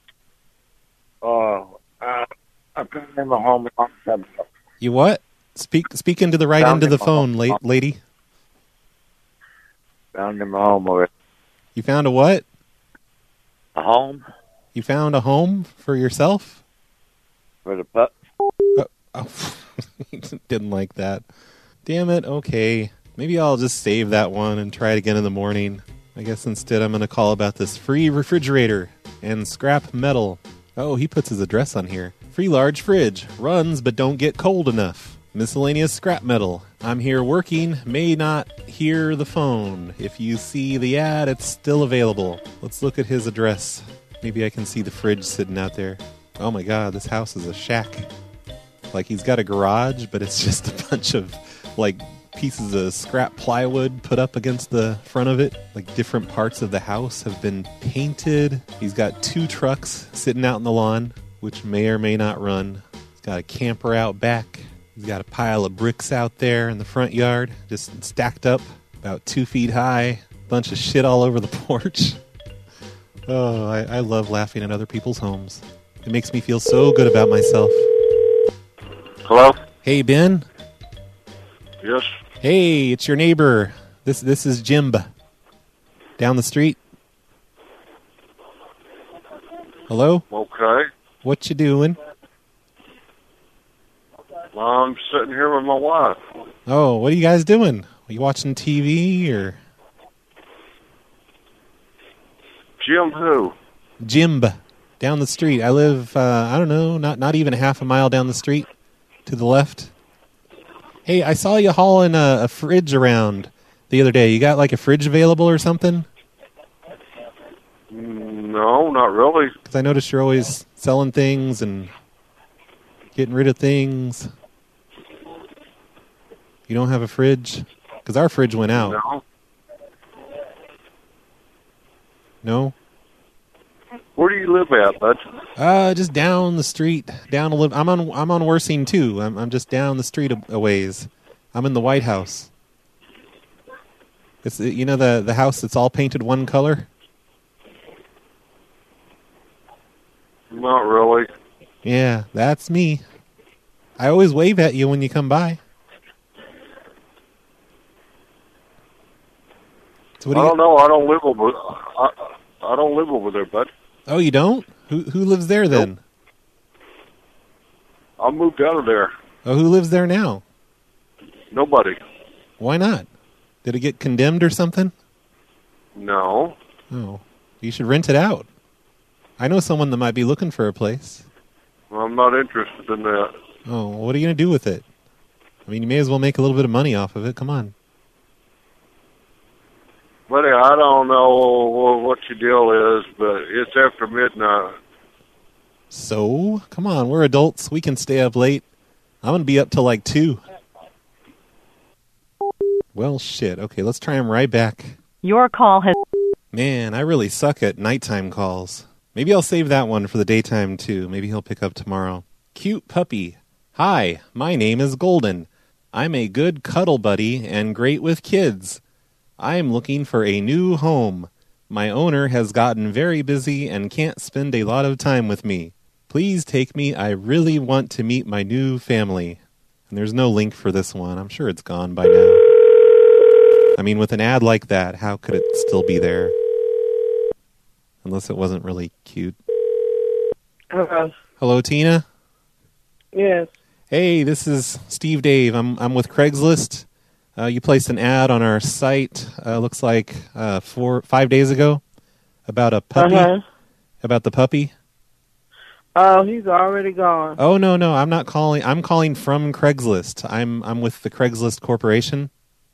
I put them in my home. You what? Speak into the right end of the phone, lady. Found in my home already. You found a what? A home. You found a home for yourself? For the pup. Didn't like that. Damn it, okay. Maybe I'll just save that one and try it again in the morning. I guess instead I'm going to call about this free refrigerator and scrap metal. Oh, he puts his address on here. Free large fridge. Runs but don't get cold enough. Miscellaneous scrap metal. I'm here working. May not hear the phone. If you see the ad, it's still available. Let's look at his address. Maybe I can see the fridge sitting out there. Oh my God, this house is a shack. Like he's got a garage, but it's just a bunch of like pieces of scrap plywood put up against the front of it. Like different parts of the house have been painted. He's got 2 trucks sitting out in the lawn, which may or may not run. He's got a camper out back. He's got a pile of bricks out there in the front yard, just stacked up about 2 feet high. Bunch of shit all over the porch. Oh, I love laughing at other people's homes. It makes me feel so good about myself. Hello? Hey, Ben? Yes? Hey, it's your neighbor. This is Jim. Down the street. Hello? Okay. What you doing? I'm sitting here with my wife. Oh, what are you guys doing? Are you watching TV or? Jim who? Jim, down the street. I live, I don't know, not even half a mile down the street to the left. Hey, I saw you hauling a fridge around the other day. You got like a fridge available or something? No, not really. Because I noticed you're always selling things and getting rid of things. You don't have a fridge? Because our fridge went out. No. No? Where do you live at, bud? Just down the street. Down a little. I'm on Worsing too. I'm just down the street a ways. I'm in the White House. It's you know the house that's all painted one color? Not really. Yeah, that's me. I always wave at you when you come by. So what I don't know. I don't live over. I don't live over there, bud. Oh, you don't? Who lives there then? Nope. I moved out of there. Oh, who lives there now? Nobody. Why not? Did it get condemned or something? No. Oh, you should rent it out. I know someone that might be looking for a place. Well, I'm not interested in that. Oh, what are you going to do with it? I mean, you may as well make a little bit of money off of it. Come on. Buddy, I don't know what your deal is, but it's after midnight. So? Come on, we're adults. We can stay up late. I'm going to be up till like 2. Well, shit. Okay, let's try him right back. Your call has... Man, I really suck at nighttime calls. Maybe I'll save that one for the daytime, too. Maybe he'll pick up tomorrow. Cute puppy. Hi, my name is Golden. I'm a good cuddle buddy and great with kids. I'm looking for a new home. My owner has gotten very busy and can't spend a lot of time with me. Please take me. I really want to meet my new family. And there's no link for this one. I'm sure it's gone by now. I mean, with an ad like that, how could it still be there? Unless it wasn't really cute. Hello. Hello, Tina? Yes. Hey, this is Steve Dave. I'm with Craigslist. You placed an ad on our site, looks like 5 days ago, about a puppy. About the puppy. Oh, he's already gone. Oh, no, I'm not calling. I'm calling from Craigslist. I'm with the Craigslist Corporation.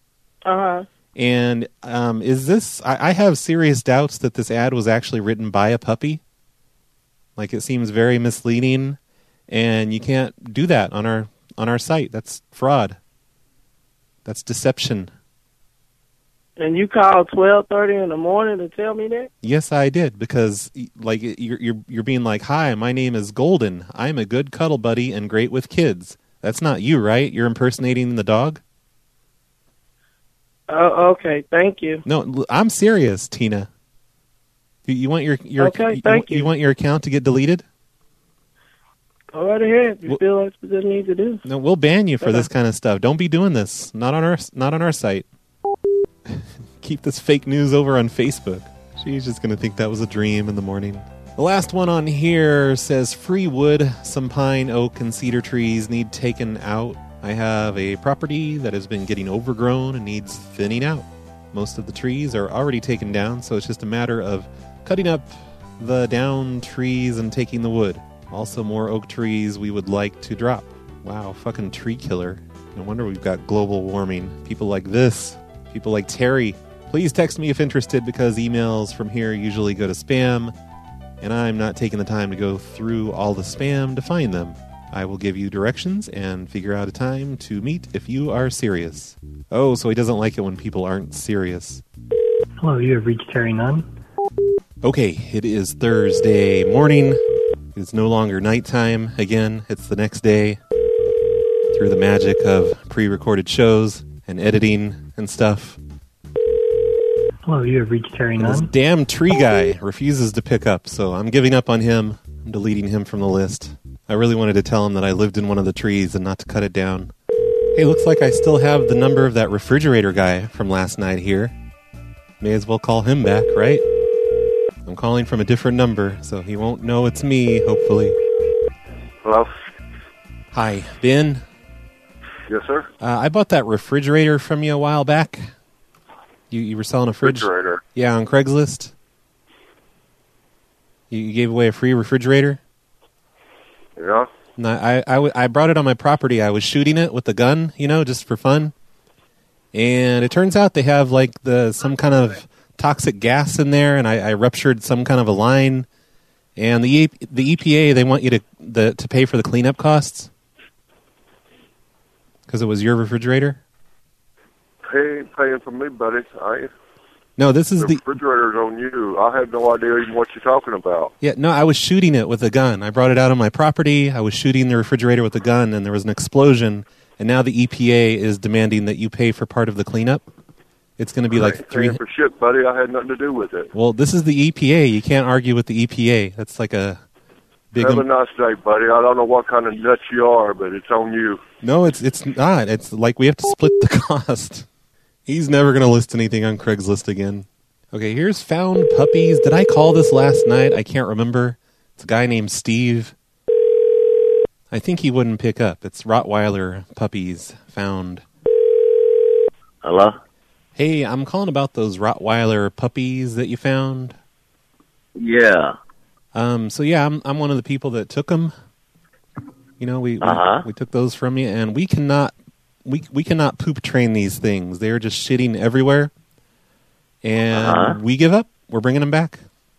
And is this... I have serious doubts that this ad was actually written by a puppy. Like, it seems very misleading, and you can't do that on our site. That's fraud. That's deception. And you called 12:30 in the morning to tell me that? Yes, I did, because like you're being like, "Hi, my name is Golden. I'm a good cuddle buddy and great with kids." That's not you, right? You're impersonating the dog? Oh, okay. Thank you. No, I'm serious, Tina. You want your okay, thank you. You want your account to get deleted? Go right ahead. You feel that's what you need to do. No, we'll ban you for this kind of stuff. Don't be doing this. Not on our site. Keep this fake news over on Facebook. She's just going to think that was a dream in the morning. The last one on here says free wood. Some pine, oak, and cedar trees need taken out. I have a property that has been getting overgrown and needs thinning out. Most of the trees are already taken down, so it's just a matter of cutting up the down trees and taking the wood. Also, more oak trees we would like to drop. Wow, fucking tree killer. No wonder we've got global warming. People like this. People like Terry. Please text me if interested, because emails from here usually go to spam, and I'm not taking the time to go through all the spam to find them. I will give you directions and figure out a time to meet if you are serious. Oh, so he doesn't like it when people aren't serious. Hello, you have reached Terry Nunn. Okay, it is Thursday morning. It's no longer nighttime. Again, it's the next day. Through the magic of pre-recorded shows and editing and stuff. Hello, you have reached Terry Nunn. This damn tree guy refuses to pick up, so I'm giving up on him. I'm deleting him from the list. I really wanted to tell him that I lived in one of the trees and not to cut it down. Hey, looks like I still have the number of that refrigerator guy from last night here. May as well call him back, right? I'm calling from a different number, so he won't know it's me, hopefully. Hello? Hi, Ben? Yes, sir? I bought that refrigerator from you a while back. You were selling a fridge? Refrigerator? Yeah, on Craigslist. You gave away a free refrigerator? Yeah. No, I brought it on my property. I was shooting it with a gun, just for fun. And it turns out they have like some kind of toxic gas in there, and I ruptured some kind of a line. And the EPA, they want you to pay for the cleanup costs because it was your refrigerator. Paying for me, buddy. No, this is the refrigerator's on you. I have no idea even what you're talking about. Yeah, no, I was shooting it with a gun. I brought it out on my property. I was shooting the refrigerator with a gun, and there was an explosion. And now the EPA is demanding that you pay for part of the cleanup. It's going to be like paying for shit, buddy. I had nothing to do with it. Well, this is the EPA. You can't argue with the EPA. That's like a big. Have a nice day, buddy. I don't know what kind of nuts you are, but it's on you. No, it's not. It's like we have to split the cost. He's never going to list anything on Craigslist again. Okay, here's Found Puppies. Did I call this last night? I can't remember. It's a guy named Steve. I think he wouldn't pick up. It's Rottweiler Puppies Found. Hello? Hey, I'm calling about those Rottweiler puppies that you found. Yeah. So yeah, I'm one of the people that took them. We took those from you, and we cannot poop train these things. They are just shitting everywhere. And we give up. We're bringing them back.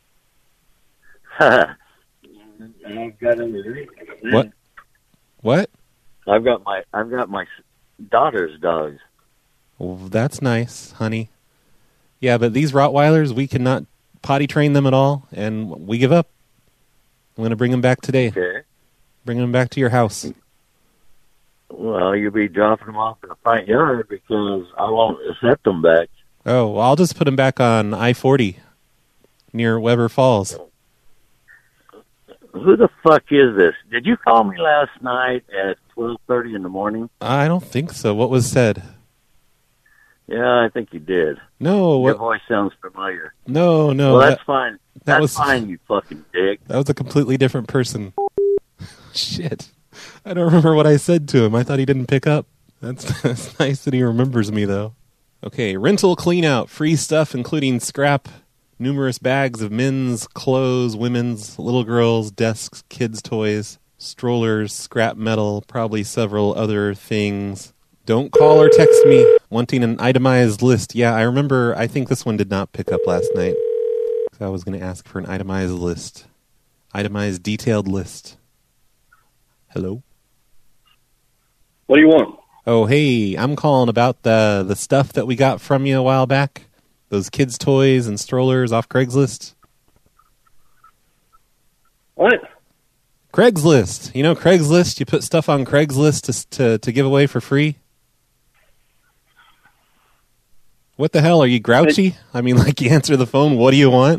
I've got What? What? I've got my daughter's dogs. Well, that's nice, honey. Yeah, but these Rottweilers, we cannot potty train them at all, and we give up. I'm going to bring them back today. Okay. Bring them back to your house. Well, you'll be dropping them off in the front yard because I won't accept them back. Oh, well, I'll just put them back on I-40 near Weber Falls. Who the fuck is this? Did you call me last night at 12:30 in the morning? I don't think so. What was said? Yeah, I think you did. No. Your voice sounds familiar. No. Well, that's fine. That's fine, you fucking dick. That was a completely different person. Shit. I don't remember what I said to him. I thought he didn't pick up. That's nice that he remembers me, though. Okay, rental clean-out. Free stuff, including scrap, numerous bags of men's clothes, women's, little girls, desks, kids' toys, strollers, scrap metal, probably several other things. Don't call or text me wanting an itemized list. Yeah, I remember. I think this one did not pick up last night. So I was going to ask for an itemized list. Itemized, detailed list. Hello? What do you want? Oh, hey, I'm calling about the stuff that we got from you a while back. Those kids' toys and strollers off Craigslist. What? Craigslist. You know Craigslist? You put stuff on Craigslist to give away for free? What the hell? Are you grouchy? I mean, like, you answer the phone, what do you want?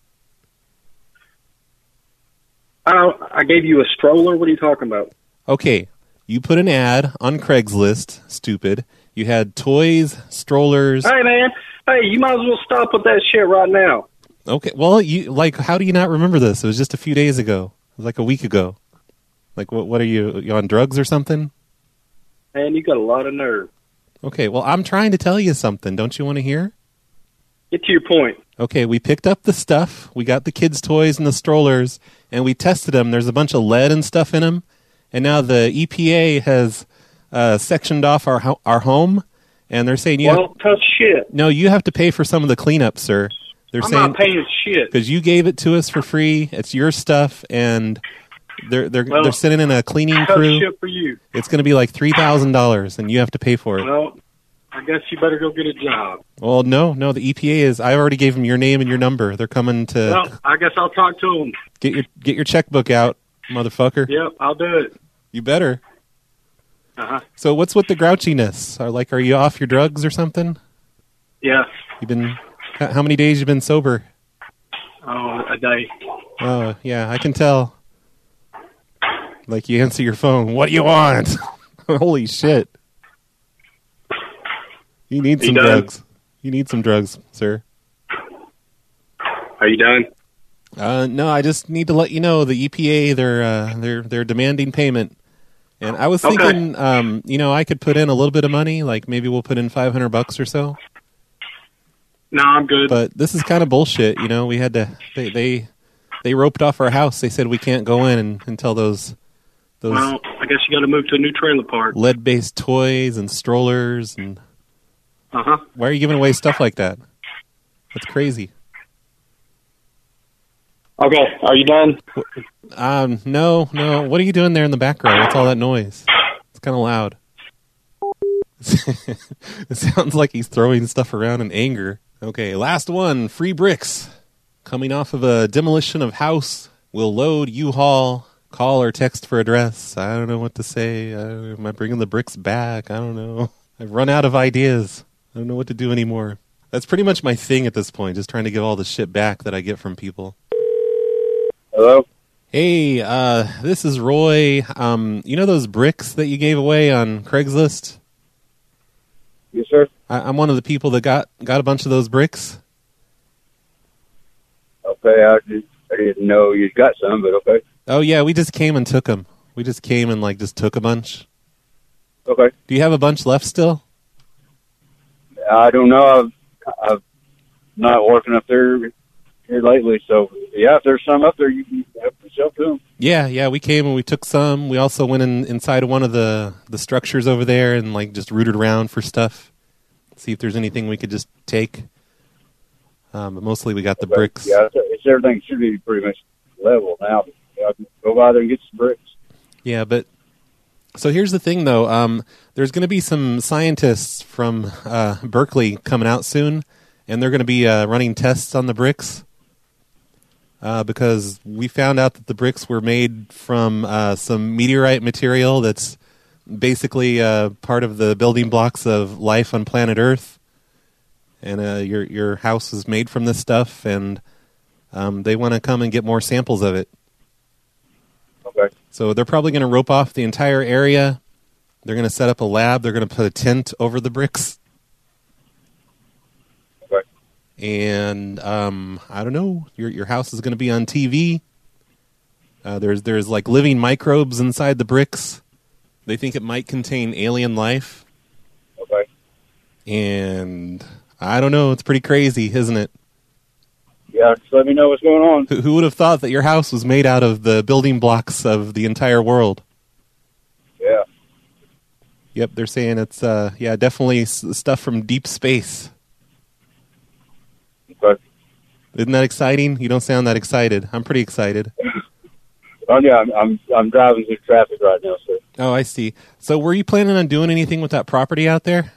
I gave you a stroller. What are you talking about? Okay, you put an ad on Craigslist, stupid. You had toys, strollers. Hey, man. Hey, you might as well stop with that shit right now. Okay, well, how do you not remember this? It was just a few days ago. It was like a week ago. Like, what are you on drugs or something? Man, you got a lot of nerve. Okay, well, I'm trying to tell you something. Don't you want to hear? Get to your point. Okay, we picked up the stuff. We got the kids' toys and the strollers, and we tested them. There's a bunch of lead and stuff in them. And now the EPA has sectioned off our home, and they're saying tough shit. No, you have to pay for some of the cleanup, sir. I'm not paying shit because you gave it to us for free. It's your stuff, and they're sending in a cleaning crew. Shit for you. It's going to be like $3,000, and you have to pay for it. Well, I guess you better go get a job. Well, no. The EPA is. I already gave them your name and your number. They're coming to. Well, I guess I'll talk to them. Get your checkbook out, motherfucker. Yep, I'll do it. You better. Uh-huh. So what's with the grouchiness? Are you off your drugs or something? Yeah. How many days you been sober? Oh, a day. Oh, yeah, I can tell. Like, you answer your phone, what do you want? Holy shit. You need some drugs. You need some drugs, sir. Are you done? No, I just need to let you know the EPA they're demanding payment, and I was thinking, I could put in a little bit of money, like maybe we'll put in $500 or so. No, I'm good. But this is kind of bullshit. We had to they roped off our house. They said we can't go in until those. Well, I guess you got to move to a new trailer park. Lead-based toys and strollers and. Why are you giving away stuff like that? That's crazy. Okay, are you done? No. What are you doing there in the background? What's all that noise? It's kind of loud. It sounds like he's throwing stuff around in anger. Okay, last one. Free bricks. Coming off of a demolition of house. Will load U-Haul. Call or text for address. I don't know what to say. Am I bringing the bricks back? I don't know. I've run out of ideas. I don't know what to do anymore. That's pretty much my thing at this point, just trying to give all the shit back that I get from people. Hello? Hey, this is Roy. You know those bricks that you gave away on Craigslist? Yes, sir. I'm one of the people that got a bunch of those bricks. Okay, I didn't know you got some, but okay. Oh, yeah, we just came and took them. We just came and, just took a bunch. Okay. Do you have a bunch left still? I don't know. I've not working up there here lately, so, yeah, if there's some up there, you can help yourself to them. Yeah, we came and we took some. We also went inside of one of the structures over there and, just rooted around for stuff. See if there's anything we could just take. But mostly we got the bricks. Yeah, everything should be pretty much level now. I can go by there and get some bricks. Yeah, but so here's the thing, though. There's going to be some scientists from Berkeley coming out soon, and they're going to be running tests on the bricks because we found out that the bricks were made from some meteorite material that's basically part of the building blocks of life on planet Earth. And your house is made from this stuff, and they want to come and get more samples of it. Okay. So they're probably going to rope off the entire area. They're going to set up a lab. They're going to put a tent over the bricks. Okay. And I don't know. Your house is going to be on TV. There's living microbes inside the bricks. They think it might contain alien life. Okay. And I don't know. It's pretty crazy, isn't it? Yeah, just let me know what's going on. Who would have thought that your house was made out of the building blocks of the entire world? Yeah. Yep, they're saying it's, definitely stuff from deep space. Okay. Isn't that exciting? You don't sound that excited. I'm pretty excited. Oh, yeah, I'm driving through traffic right now, sir. Oh, I see. So were you planning on doing anything with that property out there?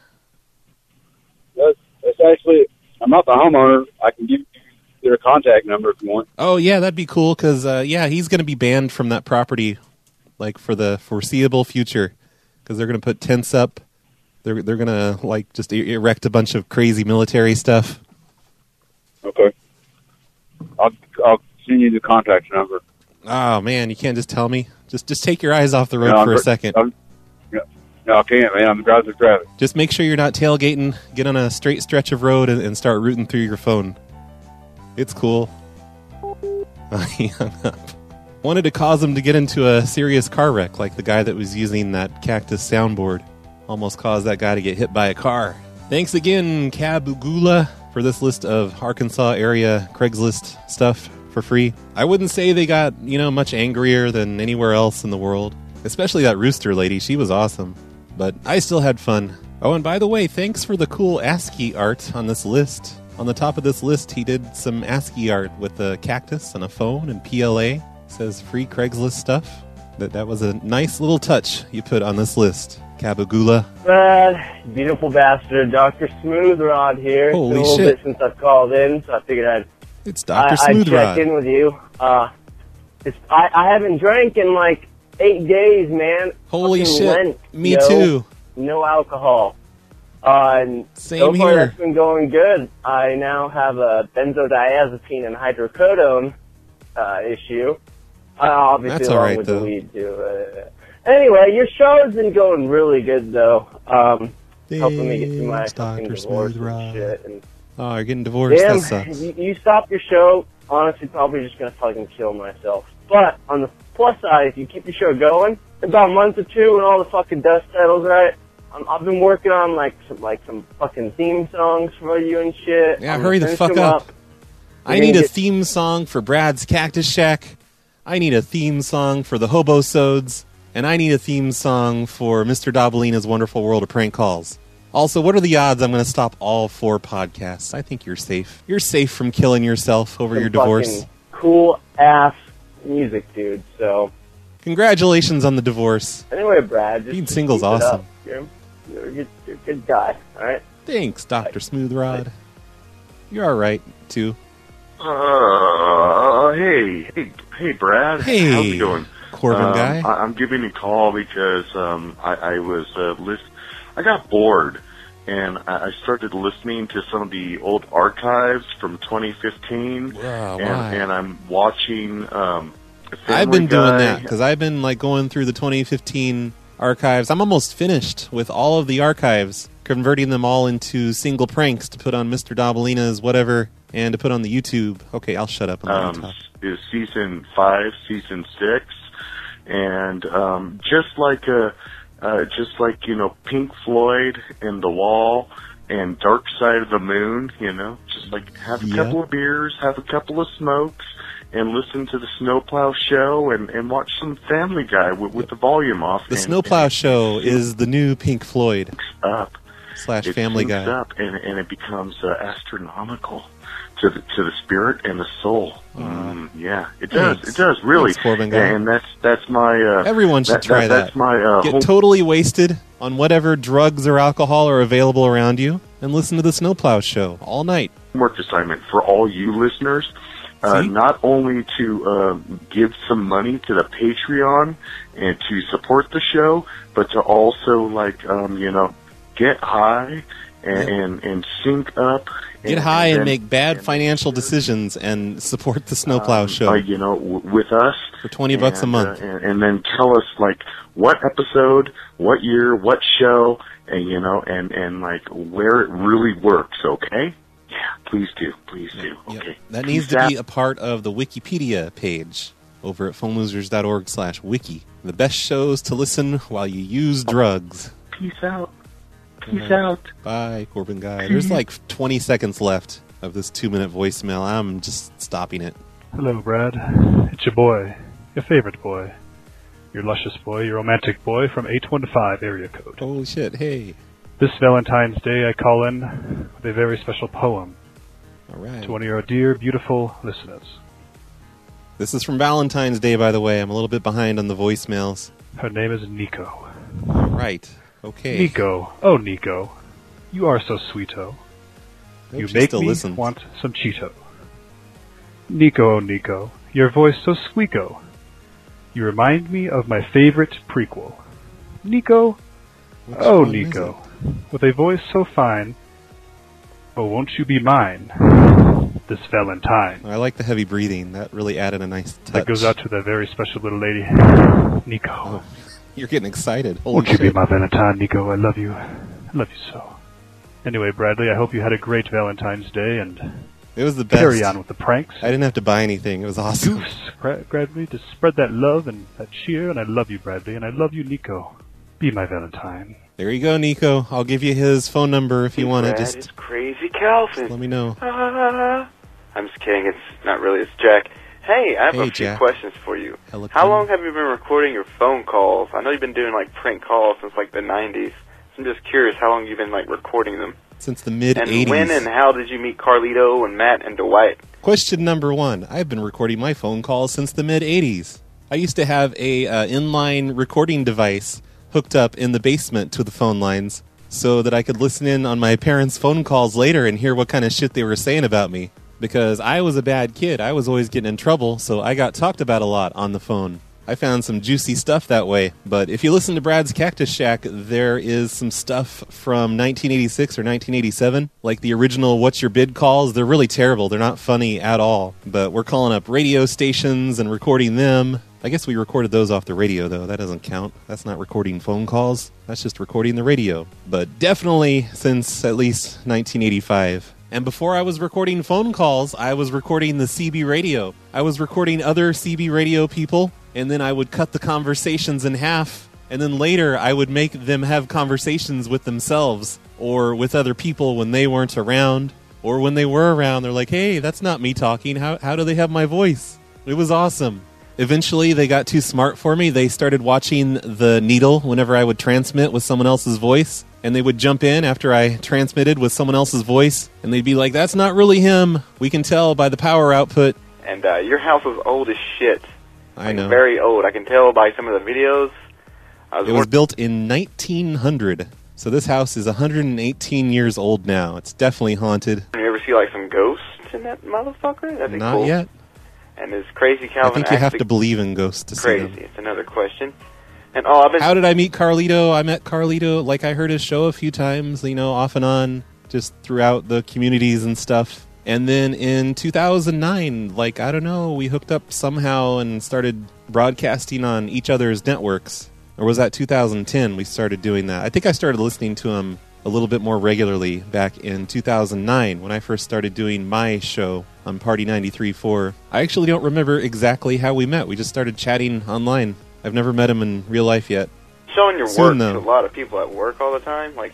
It's actually, I'm not the homeowner. I can give you their contact number if you want. Oh, yeah, that'd be cool, because, he's going to be banned from that property, for the foreseeable future, because they're going to put tents up. They're going to, just erect a bunch of crazy military stuff. Okay. I'll send you the contact number. Oh, man, you can't just tell me? Just take your eyes off the road for a second. No, I can't, man. I'm driving through traffic. Just make sure you're not tailgating. Get on a straight stretch of road and start rooting through your phone. It's cool. He hung up. Wanted to cause him to get into a serious car wreck, like the guy that was using that Cactus soundboard. Almost caused that guy to get hit by a car. Thanks again, Cabugula, for this list of Arkansas area Craigslist stuff for free. I wouldn't say they got, much angrier than anywhere else in the world. Especially that rooster lady. She was awesome. But I still had fun. Oh, and by the way, thanks for the cool ASCII art on this list. On the top of this list, he did some ASCII art with a cactus and a phone and PLA. It says free Craigslist stuff. That was a nice little touch you put on this list, Cabagula. Beautiful bastard, Dr. Smooth-Rod here. Holy it's been a little shit. bit since I've called in, so I figured It's Dr. I'd Smooth-Rod. check in with you. I haven't drank in 8 days, man. Holy Fucking shit. Lent, Me too. No alcohol. And Same so far here. that's been going good. I now have a benzodiazepine and hydrocodone issue. Obviously, That's all along right, with though. the weed, too. Anyway, your show has been going really good, though. Helping me get through my fucking Dr. divorce and Smooth-Rod. shit. And Oh, you're getting divorced. damn, That sucks. you stopped your show. honestly probably just gonna fucking kill myself. But on the plus side, if you keep the show going, in about a month or two, when all the fucking dust settles, right? I've been working on some fucking theme songs for you and shit. Yeah, hurry the fuck up. I need a theme song for Brad's Cactus Shack. I need a theme song for the Hobosodes. And I need a theme song for Mr. Dabalina's Wonderful World of Prank Calls. Also, what are the odds I'm going to stop all 4 podcasts? I think you're safe. You're safe from killing yourself over your divorce. Cool-ass music, dude, so... Congratulations on the divorce. Anyway, Brad, just being single's awesome. You're a good guy, all right? Thanks, Dr. Smooth-Rod. You're all right, too. Hey, Brad. Hey, how's it going? Corbin guy. I'm giving you a call because I was I got bored, and I started listening to some of the old archives from 2015. Wow, and I'm watching. I've been doing that because I've been going through the 2015 archives. I'm almost finished with all of the archives, converting them all into single pranks to put on Mr. Dabalina's whatever and to put on the YouTube. Okay, I'll shut up and let you talk. Is season 5, season 6, and just like Pink Floyd and The Wall and Dark Side of the Moon, just like have a couple of beers, have a couple of smokes, and listen to the Snowplow Show and watch some Family Guy with the volume off. The Snowplow Show is the new Pink Floyd / Family Guy. Up and it becomes astronomical to the spirit and the soul. Yeah, it does. Thanks. It does really. Thanks, Corbin guy. And that's my. Everyone should try that. That's my. Get totally wasted on whatever drugs or alcohol are available around you, and listen to the Snowplow Show all night. Homework assignment for all you listeners. Not only to give some money to the Patreon and to support the show, but to also get high and sync up. Get high and make bad financial decisions and support the Snowplow Show. With us for $20 a month, and then tell us what episode, what year, what show, and where it really works. Okay. Yeah, please do. Okay. That needs to be a part of the Wikipedia page over at phonelosers.org/wiki. The best shows to listen while you use drugs. Peace out. Peace out. Bye, Corbin guy. There's 20 seconds left of this 2-minute voicemail. I'm just stopping it. Hello, Brad. It's your boy. Your favorite boy. Your luscious boy. Your romantic boy from 815 area code. Holy shit, hey. This Valentine's Day, I call in with a very special poem. All right. To one of your dear, beautiful listeners. This is from Valentine's Day, by the way. I'm a little bit behind on the voicemails. Her name is Nico. All right. Okay. Nico. Oh, Nico. You are so sweeto. You make me want some Cheeto. Nico, oh, Nico. Your voice so squeako. You remind me of my favorite prequel. Nico. Oh, Nico. With a voice so fine. Oh, won't you be mine this Valentine? I like the heavy breathing. That really added a nice touch. That goes out to that very special little lady, Nico. Oh, you're getting excited. Holy won't shit. You be my Valentine, Nico? I love you. I love you so. Anyway, Bradley, I hope you had a great Valentine's Day, and it was the best. Carry on with the pranks. I didn't have to buy anything. It was awesome. Bradley, to spread that love and that cheer, and I love you, Bradley, and I love you, Nico. Be my Valentine. There you go, Nico. I'll give you his phone number if you want to. It's Crazy Calvin. Let me know. I'm just kidding. It's not really. It's Jack. Hey, I have a few questions for you. How long have you been recording your phone calls? I know you've been doing prank calls since the 90s. So I'm just curious how long you've been recording them. Since the mid-'80s. And when and how did you meet Carlito and Matt and Dwight? Question number 1. I've been recording my phone calls since the mid-'80s. I used to have a inline recording device hooked up in the basement to the phone lines so that I could listen in on my parents' phone calls later and hear what kind of shit they were saying about me. Because I was a bad kid. I was always getting in trouble, so I got talked about a lot on the phone. I found some juicy stuff that way. But if you listen to Brad's Cactus Shack, there is some stuff from 1986 or 1987, like the original What's Your Bid calls. They're really terrible. They're not funny at all. But we're calling up radio stations and recording them. I guess we recorded those off the radio, though. That doesn't count. That's not recording phone calls. That's just recording the radio. But definitely since at least 1985. And before I was recording phone calls, I was recording the CB radio. I was recording other CB radio people, and then I would cut the conversations in half. And then later, I would make them have conversations with themselves or with other people when they weren't around. Or when they were around, they're like, hey, that's not me talking. How do they have my voice? It was awesome. Eventually, they got too smart for me. They started watching the needle whenever I would transmit with someone else's voice. And they would jump in after I transmitted with someone else's voice. And they'd be like, that's not really him. We can tell by the power output. And your house was old as shit. I know. Very old. I can tell by some of the videos. It was built in 1900. So this house is 118 years old now. It's definitely haunted. You ever see like some ghosts in that motherfucker? That'd be Not cool. yet. And is Crazy Calvin I think you have to believe in ghosts to see them. Crazy. It's another question. And I've been... How did I meet Carlito? I met Carlito, like I heard his show a few times, off and on, just throughout the communities and stuff. And then in 2009, I don't know, we hooked up somehow and started broadcasting on each other's networks. Or was that 2010 we started doing that? I think I started listening to him a little bit more regularly back in 2009 when I first started doing my show on Party 93.4. I actually don't remember exactly how we met. We just started chatting online. I've never met him in real life yet. Showing your work to a lot of people at work all the time. Like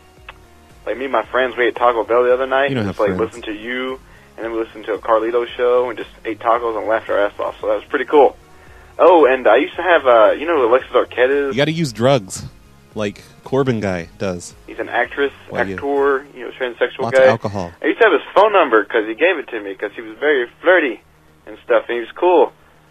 me and my friends, we ate Taco Bell the other night. You don't have friends. Listened to you, and then we listened to a Carlito show and just ate tacos and laughed our ass off. So that was pretty cool. Oh, and I used to have, who Alexis Arquette is? You got to use drugs, like Corbin guy does. He's an actor, transsexual Lots guy. of alcohol. I used to have his phone number because he gave it to me because he was very flirty and stuff, and he was cool.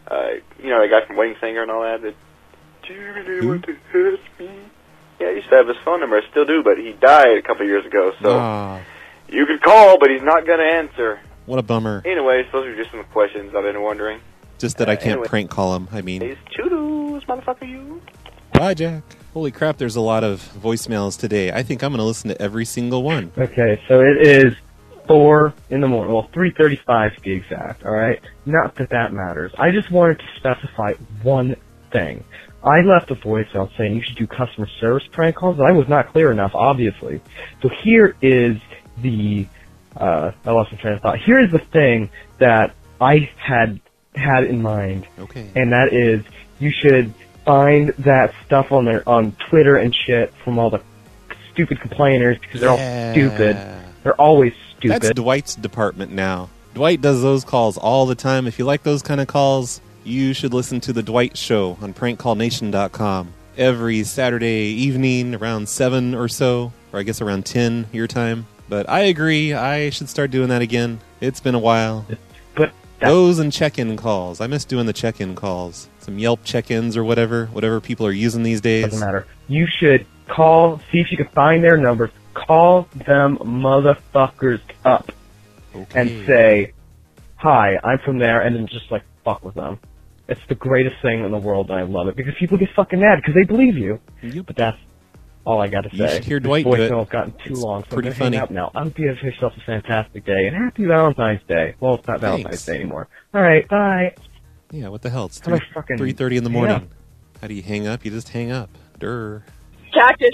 The guy from Wayne Singer and all that. Do you really want to hurt me? Yeah, I used to have his phone number. I still do, but he died a couple of years ago, so you can call, but he's not going to answer. What a bummer. Anyways, those are just some questions I've been wondering. Just that I can't prank call him, I mean. It's Choodles, motherfucker, you. Bye, Jack. Holy crap, there's a lot of voicemails today. I think I'm going to listen to every single one. Okay, so it is 4 in the morning. Well, 3:35 to be exact, all right? Not that that matters. I just wanted to specify one thing. I left a voicemail saying you should do customer service prank calls, and I was not clear enough, obviously. So here is the... I lost my train of thought. Here is the thing that I had in mind. Okay. And that is, you should find that stuff on Twitter and shit from all the stupid complainers, because they're all stupid. They're always stupid. That's Dwight's department now. Dwight does those calls all the time. If you like those kind of calls, you should listen to The Dwight Show on prankcallnation.com. Every Saturday evening around 7 or so, or I guess around 10 your time. But I agree, I should start doing that again. It's been a while. But those and check-in calls. I miss doing the check-in calls. Some Yelp check-ins or whatever people are using these days. Doesn't matter. You should call, see if you can find their numbers, call them motherfuckers up and say, hi, I'm from there, and then just, fuck with them. It's the greatest thing in the world, and I love it, because people get fucking mad because they believe you. Yep. But that's all I got to say. You should hear Dwight do it. This voicemail's gotten too long, so pretty I'm going to hang funny. up now. I hope you have yourself a fantastic day, and happy Valentine's Day. Well, it's not Valentine's Day anymore. All right, bye. Yeah, what the hell? It's How do I fucking 3:30 in the hang morning. up? How do you hang up? You just hang up. Durr. Cactus.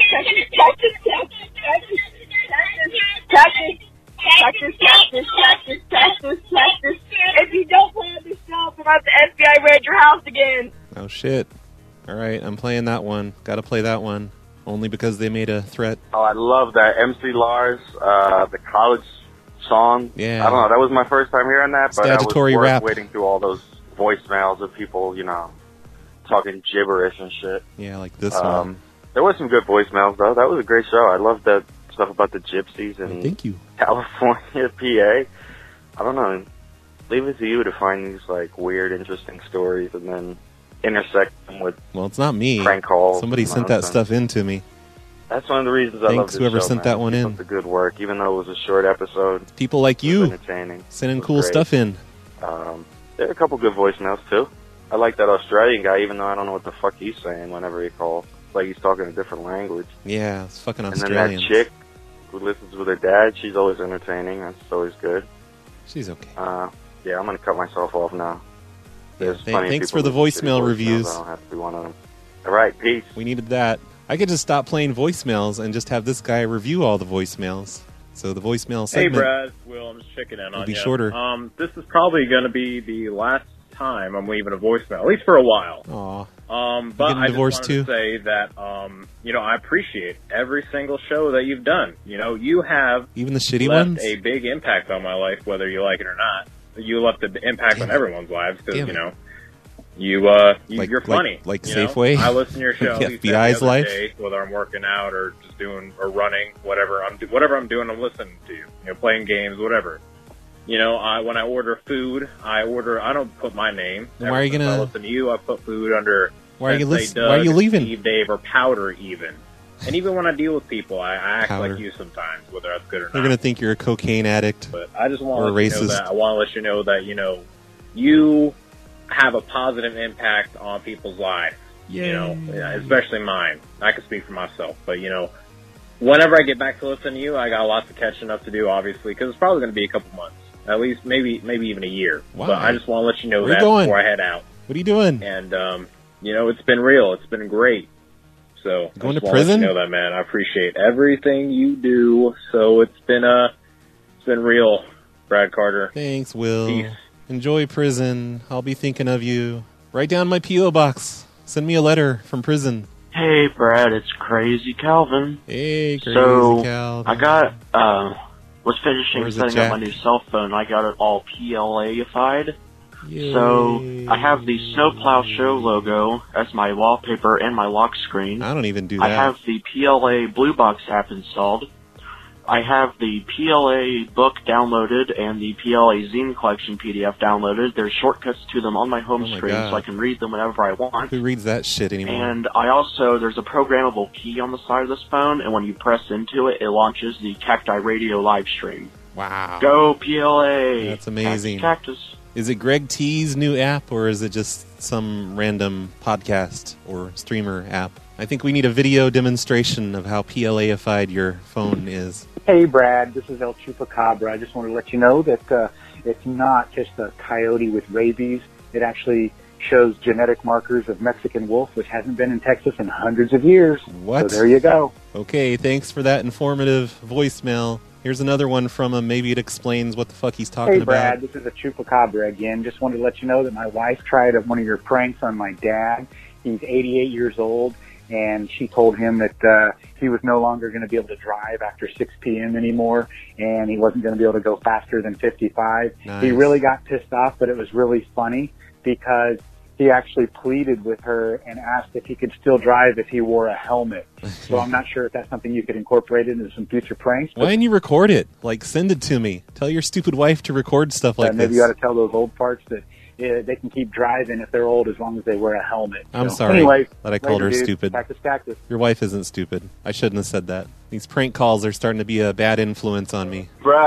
If you don't play on this show, I'm about the FBI raid your house again. Oh, shit. All right, I'm playing that one. Got to play that one. Only because they made a threat. Oh, I love that. MC Lars, the college song. Yeah. I don't know. That was my first time hearing that, but Statutory I was rap. waiting through all those voicemails of people, talking gibberish and shit. Yeah, like this one. There was some good voicemails, though. That was a great show. I loved that stuff about the gypsies in Thank you. California, PA. I don't know. Leave it to you to find these, weird, interesting stories and then intersect them with Well, it's not me. prank calls. Somebody sent that stuff in to me. That's one of the reasons I love Thanks this whoever show, sent man. that one Keep in. up the good work, even though it was a short episode. People like you entertaining. sending It was cool great. stuff in. There are a couple good voicemails, too. I like that Australian guy, even though I don't know what the fuck he's saying whenever he calls. It's like he's talking a different language. Yeah, it's fucking And Australians. then that chick who listens with her dad, she's always entertaining. That's always good. She's okay. Yeah, I'm going to cut myself off now. There's plenty of Thanks people for the who listen to voicemail voicemails. reviews. I don't have to be one of them. All right, peace. We needed that. I could just stop playing voicemails and just have this guy review all the voicemails. So the voicemail Hey, segment Brad. Will, I'm just checking in will on be you. shorter. This is probably going to be the last time I'm leaving a voicemail, at least for a while. Aw. But I just divorced wanted too? to say that, I appreciate every single show that you've done. You have Even the shitty left ones? a big impact on my life, whether you like it or not. You left an impact on everyone's lives because, you're funny. Like you know? Safeway? I listen to your show The at least FBI's every other life? day, whether I'm working out or just running, whatever I'm doing, I'm listening to you. Playing games, whatever. When I order food, I don't put my name. Then why are you If I gonna? listen to you, I put food under. Why are you let's say Why are you Doug, leaving? Steve, Dave, or Powder even. And even when I deal with people, I act Powder. like you sometimes, whether that's good or They're not. gonna think you're a cocaine addict. But I just or want a to let you know racist. that. I want to let you know that you have a positive impact on people's lives. Especially mine. I can speak for myself, but whenever I get back to listen to you, I got lots of catching up to do, obviously, because it's probably going to be a couple months, at least maybe even a year. Wow. But I just want to let you know Where you that going? before I head out. What are you doing? And it's been real. It's been great. So You going I to just wanna prison? Let you know that, man. I appreciate everything you do. So it's been real, Brad Carter. Thanks, Will. Peace. Enjoy prison. I'll be thinking of you. Write down my P.O. box. Send me a letter from prison. Hey, Brad, it's Crazy Calvin. Hey, Crazy So, Calvin. I got, was Or finishing is it setting up my Jack? new cell phone. I got it all PLA-ified. So, I have the Snowplow Show logo as my wallpaper and my lock screen. I don't even do I that. have the PLA Blue Box app installed. I have the PLA book downloaded and the PLA Zine Collection PDF downloaded. There's shortcuts to them on my home Oh my screen God. so I can read them whenever I want. Who reads that shit anymore? And there's a programmable key on the side of this phone, and when you press into it, it launches the Cacti Radio live stream. Wow. Go PLA! That's amazing. Cactus. Is it Greg T's new app, or is it just some random podcast or streamer app? I think we need a video demonstration of how PLA-ified your phone is. Hey, Brad, this is El Chupacabra. I just wanted to let you know that it's not just a coyote with rabies. It actually shows genetic markers of Mexican wolf, which hasn't been in Texas in hundreds of years. What? So there you go. Okay, thanks for that informative voicemail. Here's another one from him. Maybe it explains what the fuck he's talking Hey, Brad, about. this is a Chupacabra again. Just wanted to let you know that my wife tried one of your pranks on my dad. He's 88 years old, and she told him that he was no longer going to be able to drive after 6 p.m. anymore, and he wasn't going to be able to go faster than 55. Nice. He really got pissed off, but it was really funny because he actually pleaded with her and asked if he could still drive if he wore a helmet. So I'm not sure if that's something you could incorporate into some future pranks. Why didn't you record it? Like, send it to me. Tell your stupid wife to record stuff like Maybe this. you ought to tell those old farts that they can keep driving if they're old as long as they wear a helmet. I'm So, sorry anyway, that I called later, her dude. stupid. Cactus. Your wife isn't stupid. I shouldn't have said that. These prank calls are starting to be a bad influence on me.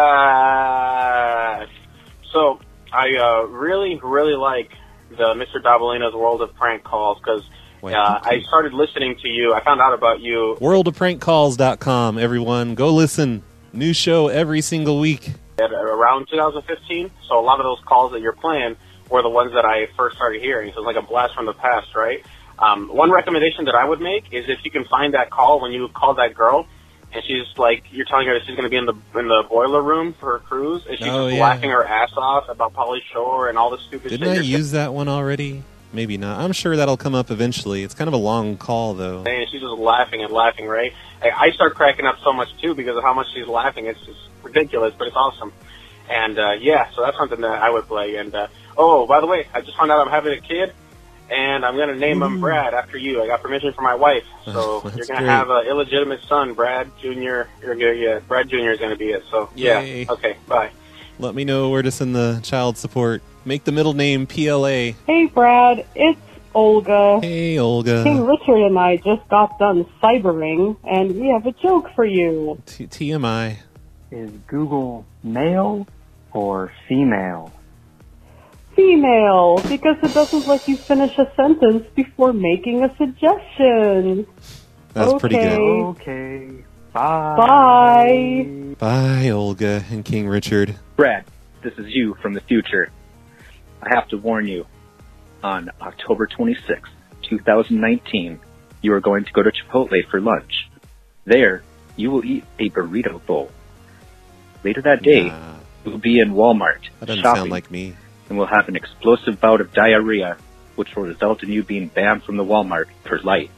Brad. So, I really, really like the Mr. Dabalina's World of Prank Calls because I started listening to you. I found out about you Worldofprankcalls.com, everyone. Go listen. New show every single week. at around 2015. So a lot of those calls that you're playing were the ones that I first started hearing. So it's like a blast from the past, right? One recommendation that I would make is if you can find that call when you called that girl, and she's like, you're telling her that she's going to be in the boiler room for her cruise, and she's just laughing her ass off about Pauly Shore and all this stupid shit. Didn't I use that one already? Maybe not. I'm sure that'll come up eventually. It's kind of a long call, though. And she's just laughing and laughing, right? I start cracking up so much, too, because of how much she's laughing. It's just ridiculous, but it's awesome. And, so that's something that I would play. And, oh, by the way, I just found out I'm having a kid, and I'm going to name him Brad after you. I got permission from my wife. So you're going to have an illegitimate son, Brad Jr. Brad Jr. is going to be it. So, Yay. Okay, bye. Let me know where to send the child support. Make the middle name PLA. Hey, Brad. It's Olga. Hey, Olga. King Richard and I just got done cybering, and we have a joke for you. TMI. Is Google male or female? Female, because it doesn't let you finish a sentence before making a suggestion. That's pretty good. Okay. Bye. Bye. Bye, Olga and King Richard. Brad, this is you from the future. I have to warn you, on October 26th, 2019, you are going to go to Chipotle for lunch. There, you will eat a burrito bowl. Later that day, you'll be in Walmart That doesn't shopping, sound like me. and will have an explosive bout of diarrhea, which will result in you being banned from the Walmart for life.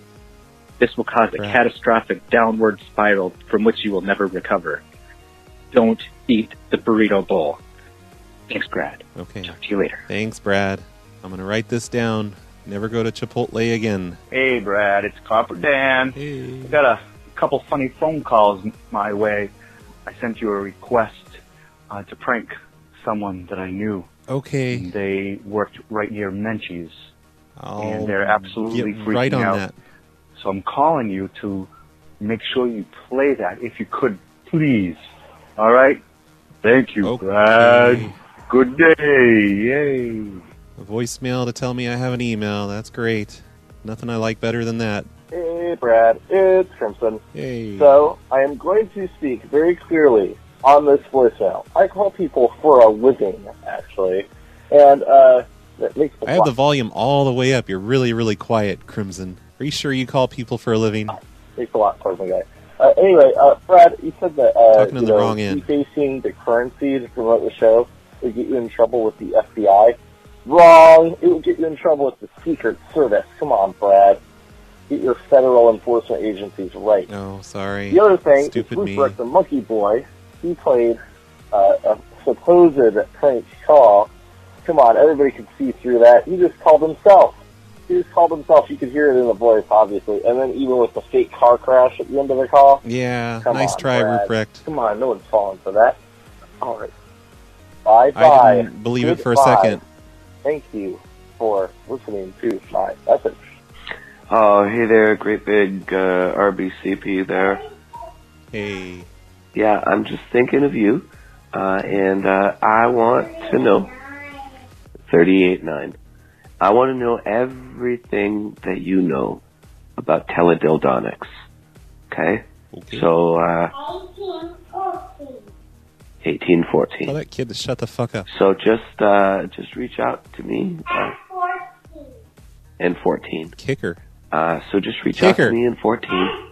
This will cause a catastrophic downward spiral from which you will never recover. Don't eat the burrito bowl. Thanks, Brad. Okay. Talk to you later. Thanks, Brad. I'm going to write this down. Never go to Chipotle again. Hey, Brad, it's Copper Dan. Hey. I got a couple funny phone calls my way. I sent you a request to prank someone that I knew. Okay. And they worked right near Menchie's. I'll and they're absolutely get freaking right on out. that. So I'm calling you to make sure you play that, if you could, please. All right? Thank you, Brad. Good day. Yay. A voicemail to tell me I have an email. That's great. Nothing I like better than that. Hey, Brad. It's Crimson. Hey. So, I am going to speak very clearly on this voicemail. I call people for a living, actually. And, that makes I have the volume all the way up. You're really, really quiet, Crimson. Are you sure you call people for a living? Makes a lot, Crimson guy. Anyway, Brad, you said that, Talking on the wrong end. defacing the currency to promote the show would get you in trouble with the FBI. Wrong. It would get you in trouble with the Secret Service. Come on, Brad. Get your federal enforcement agencies right. Oh, sorry. The other thing Stupid is me. Rupert the Monkey Boy. He played a supposed prank call. Come on, everybody could see through that. He just called himself. You could hear it in the voice, obviously. And then even with the fake car crash at the end of the call. Yeah, Come nice on, try, Brad. Ruprecht. Come on, no one's falling for that. All right. Bye-bye. I didn't believe it for a Goodbye. second. Thank you for listening to my message. Oh, hey there, great big RBCP there. Hey. Yeah, I'm just thinking of you, and I want to know, 38.9, I want to know everything that you know about teledildonics, okay? So, 1814. Tell that kid to shut the fuck up. So just reach out to me. And 14. Kicker. So just reach out to me in 14.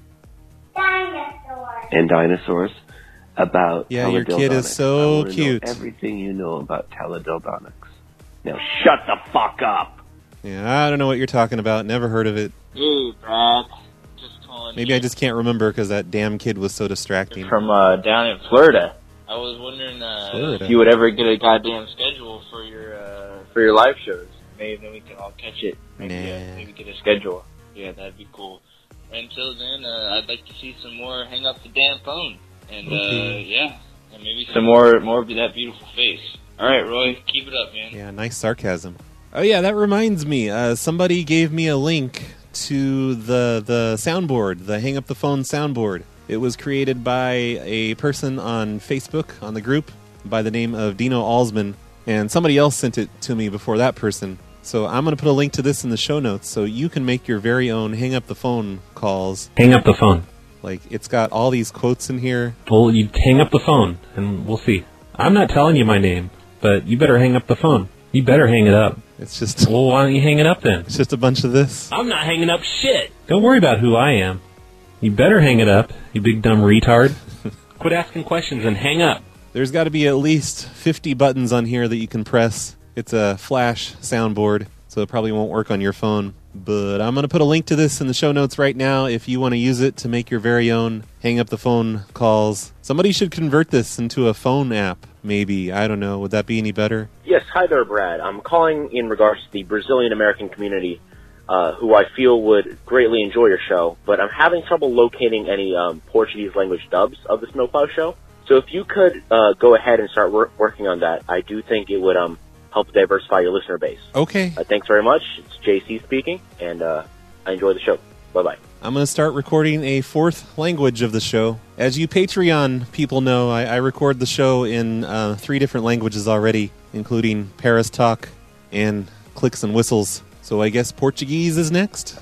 And dinosaurs about Yeah, your kid is so cute. Everything you know about teledildonics. Now shut the fuck up. Yeah, I don't know what you're talking about. Never heard of it. Hey, Brad. Just calling Maybe I just can't remember because that damn kid was so distracting. from down in Florida. I was wondering Florida. if you would ever get a goddamn schedule for your live shows. Maybe then we can all catch it. Maybe get a schedule. Yeah, that'd be cool. Until then, I'd like to see some more Hang Up the Damn Phone. And, yeah, and maybe some more of that beautiful face. All right, Roy, keep it up, man. Yeah, nice sarcasm. Oh yeah, that reminds me. Somebody gave me a link to the soundboard, the Hang Up the Phone soundboard. It was created by a person on Facebook, on the group, by the name of Dino Alsman, and somebody else sent it to me before that person. So I'm going to put a link to this in the show notes so you can make your very own Hang Up the Phone calls. Hang up the phone. Like, it's got all these quotes in here. Well, you hang up the phone, and we'll see. I'm not telling you my name, but you better hang up the phone. You better hang it up. It's just... Well, why don't you hang it up then? It's just a bunch of this. I'm not hanging up shit! Don't worry about who I am. You better hang it up, you big dumb retard. Quit asking questions and hang up. There's got to be at least 50 buttons on here that you can press. It's a flash soundboard, so it probably won't work on your phone. But I'm going to put a link to this in the show notes right now if you want to use it to make your very own Hang Up the Phone calls. Somebody should convert this into a phone app, maybe. I don't know. Would that be any better? Yes, hi there, Brad. I'm calling in regards to the Brazilian-American community who I feel would greatly enjoy your show, but I'm having trouble locating any Portuguese language dubs of the Snowplow show. So if you could go ahead and start working on that, I do think it would help diversify your listener base. Okay. Thanks very much. It's JC speaking, and I enjoy the show. Bye-bye. I'm going to start recording a fourth language of the show. As you Patreon people know, I record the show in 3 different languages already, including Paris Talk and Clicks and Whistles. So I guess Portuguese is next?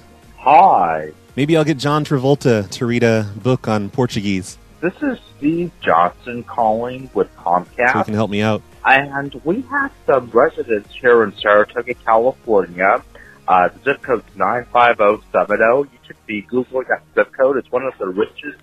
Hi. Maybe I'll get John Travolta to read a book on Portuguese. This is Steve Johnson calling with Comcast. So you can help me out. And we have some residents here in Saratoga, California. The zip code is 95070. You should be Googling that zip code. It's one of the richest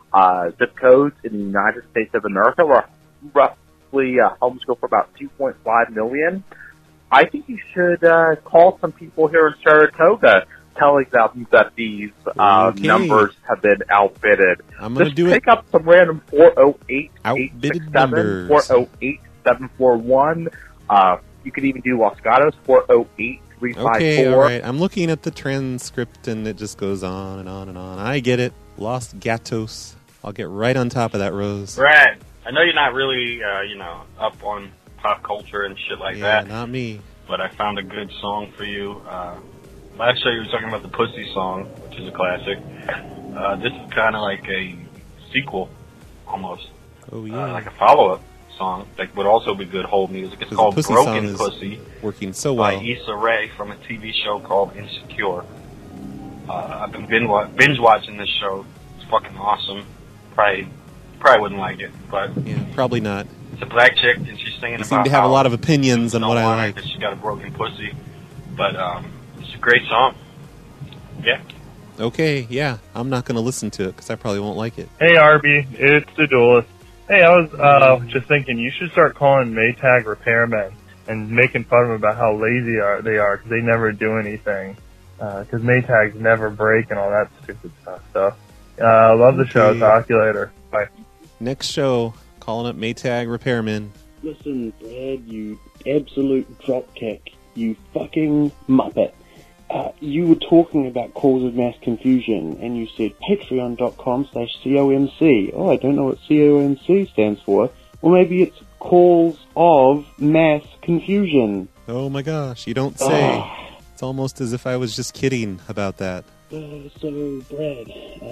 zip codes in the United States of America were roughly homeschooled for about 2.5 million. I think you should call some people here in Saratoga telling them that these numbers have been outbidded. I'm going to do pick up some random 408-867, 408-741. You could even do Los Gatos, 408-354. Okay, all right. I'm looking at the transcript, and it just goes on and on and on. I get it. Los Gatos. I'll get right on top of that, Rose. Brad, I know you're not really, up on pop culture and shit like that. Yeah, not me. But I found a good song for you. Last show you were talking about the Pussy song, which is a classic. This is kind of like a sequel, almost. Oh, yeah. Like a follow-up song that would also be good hold music. It's called Broken Pussy. Working so well. By Issa Rae from a TV show called Insecure. I've been binge watching this show. It's fucking awesome. Probably wouldn't like it, but yeah, probably not. It's a black chick, and she's singing about. You seem to have a lot of opinions on what I like. That she got a broken pussy, but it's a great song. Yeah. Okay, yeah, I'm not going to listen to it because I probably won't like it. Hey, Arby, it's the Duelist. Hey, I was just thinking you should start calling Maytag repairmen and making fun of them about how lazy they are because they never do anything. Because Maytags never break and all that stupid stuff. So, love the show. Talk to you later. Bye. Next show, calling up Maytag repairmen. Listen, Brad, you absolute dropkick. You fucking muppet. You were talking about cause of mass confusion, and you said patreon.com/COMC. Oh, I don't know what COMC stands for. Well, maybe it's cause of mass confusion. Oh my gosh, you don't say. It's almost as if I was just kidding about that. So, Brad,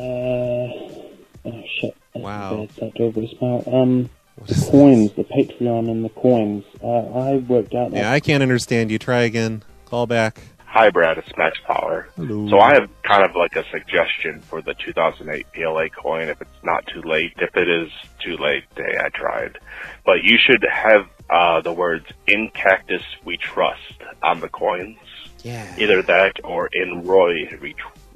oh shit. Wow. Bad start to a voicemail. The coins, the Patreon and the coins. I worked out that. Yeah, I can't understand you. Try again. Call back. Hi, Brad. It's Max Power. Hello. So I have kind of like a suggestion for the 2008 PLA coin if it's not too late. If it is too late, hey, I tried. But you should have the words, "In Cactus We Trust" on the coins. Yeah. Either that or "In Roy we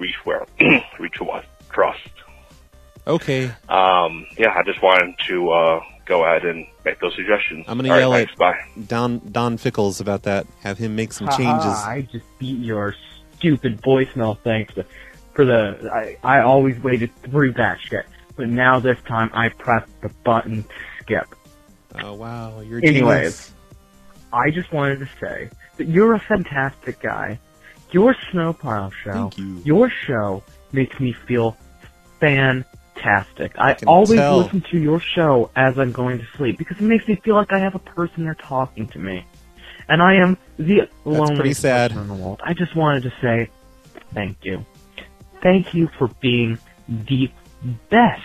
trust." Okay. Yeah, I just wanted to go ahead and make those suggestions. I'm going to yell thanks, at bye. Don Fickles about that. Have him make some changes. I just beat your stupid voicemail thanks for the... I always waited through that shit. But now this time I pressed the button skip. Oh, wow. You're a Anyways, genius. I just wanted to say that you're a fantastic guy. Your Snowplow show, Thank you. Your show makes me feel fantastic. I always listen to your show as I'm going to sleep because it makes me feel like I have a person there talking to me. And I am the loneliest person in the world. I just wanted to say thank you. Thank you for being the best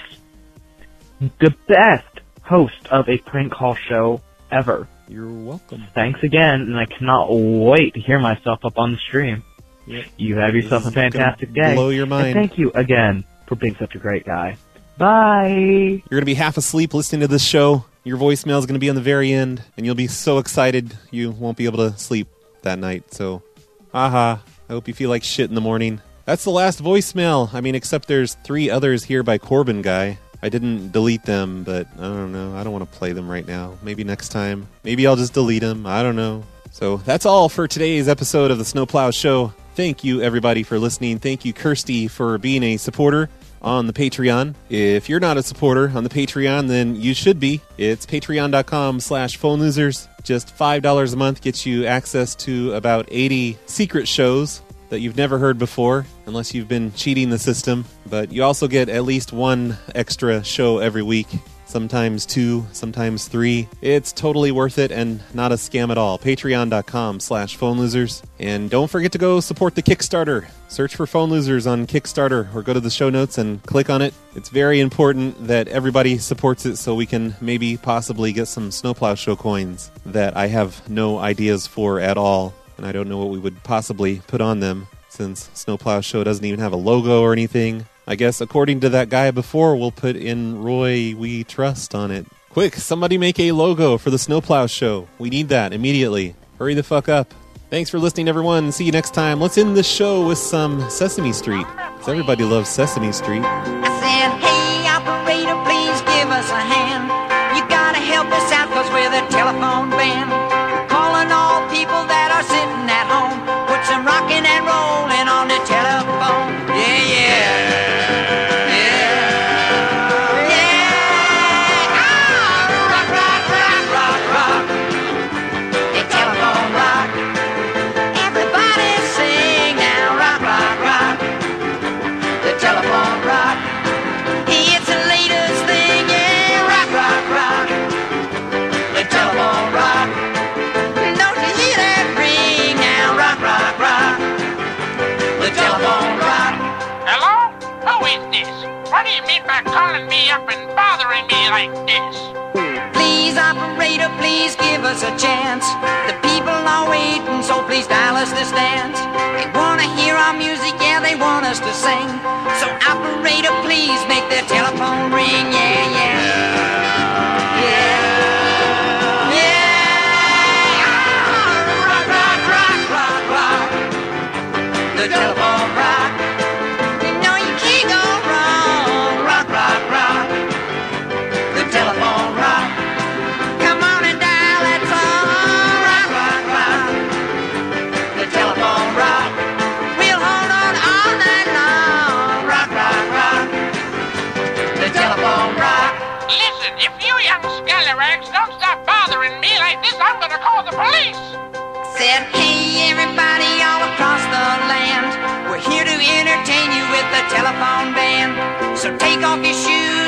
host of a prank call show ever. You're welcome. Thanks again, and I cannot wait to hear myself up on the stream. Yep. You have yourself a fantastic day. Blow your mind. And thank you again for being such a great guy. Bye! You're going to be half asleep listening to this show. Your voicemail is going to be on the very end, and you'll be so excited you won't be able to sleep that night. So, I hope you feel like shit in the morning. That's the last voicemail. I mean, except there's 3 others here by Corbin Guy. I didn't delete them, but I don't know. I don't want to play them right now. Maybe next time. Maybe I'll just delete them. I don't know. So that's all for today's episode of the Snowplow Show. Thank you, everybody, for listening. Thank you, Kirsty, for being a supporter on the Patreon. If you're not a supporter on the Patreon, then you should be. It's patreon.com/phone losers. Just $5 a month gets you access to about 80 secret shows that you've never heard before, unless you've been cheating the system. But you also get at least 1 extra show every week. Sometimes 2, sometimes 3. It's totally worth it and not a scam at all. Patreon.com/phone losers. And don't forget to go support the Kickstarter. Search for Phone Losers on Kickstarter or go to the show notes and click on it. It's very important that everybody supports it so we can maybe possibly get some Snowplow Show coins that I have no ideas for at all. And I don't know what we would possibly put on them since Snowplow Show doesn't even have a logo or anything. I guess, according to that guy before, we'll put "In Roy We Trust" on it. Quick, somebody make a logo for the Snowplow Show. We need that immediately. Hurry the fuck up. Thanks for listening, everyone. See you next time. Let's end the show with some Sesame Street, because everybody loves Sesame Street. I said, hey, operator. be like this. Please, operator, please give us a chance. The people are waiting, so please dial us this dance. They want to hear our music, yeah, they want us to sing. So, operator, please make their telephone ring, yeah, yeah. Yeah. The telephone rock. You know you can't go wrong. Rock, rock, rock. The telephone rock. Come on and dial that phone. Rock, rock, rock. The telephone rock. We'll hold on all night long. Rock, rock, rock. The telephone rock. Listen, if you young scallywags don't stop bothering me like this, I'm gonna call the police. Said, hey, everybody all across the land, we're here to entertain you with the telephone band. So take off your shoes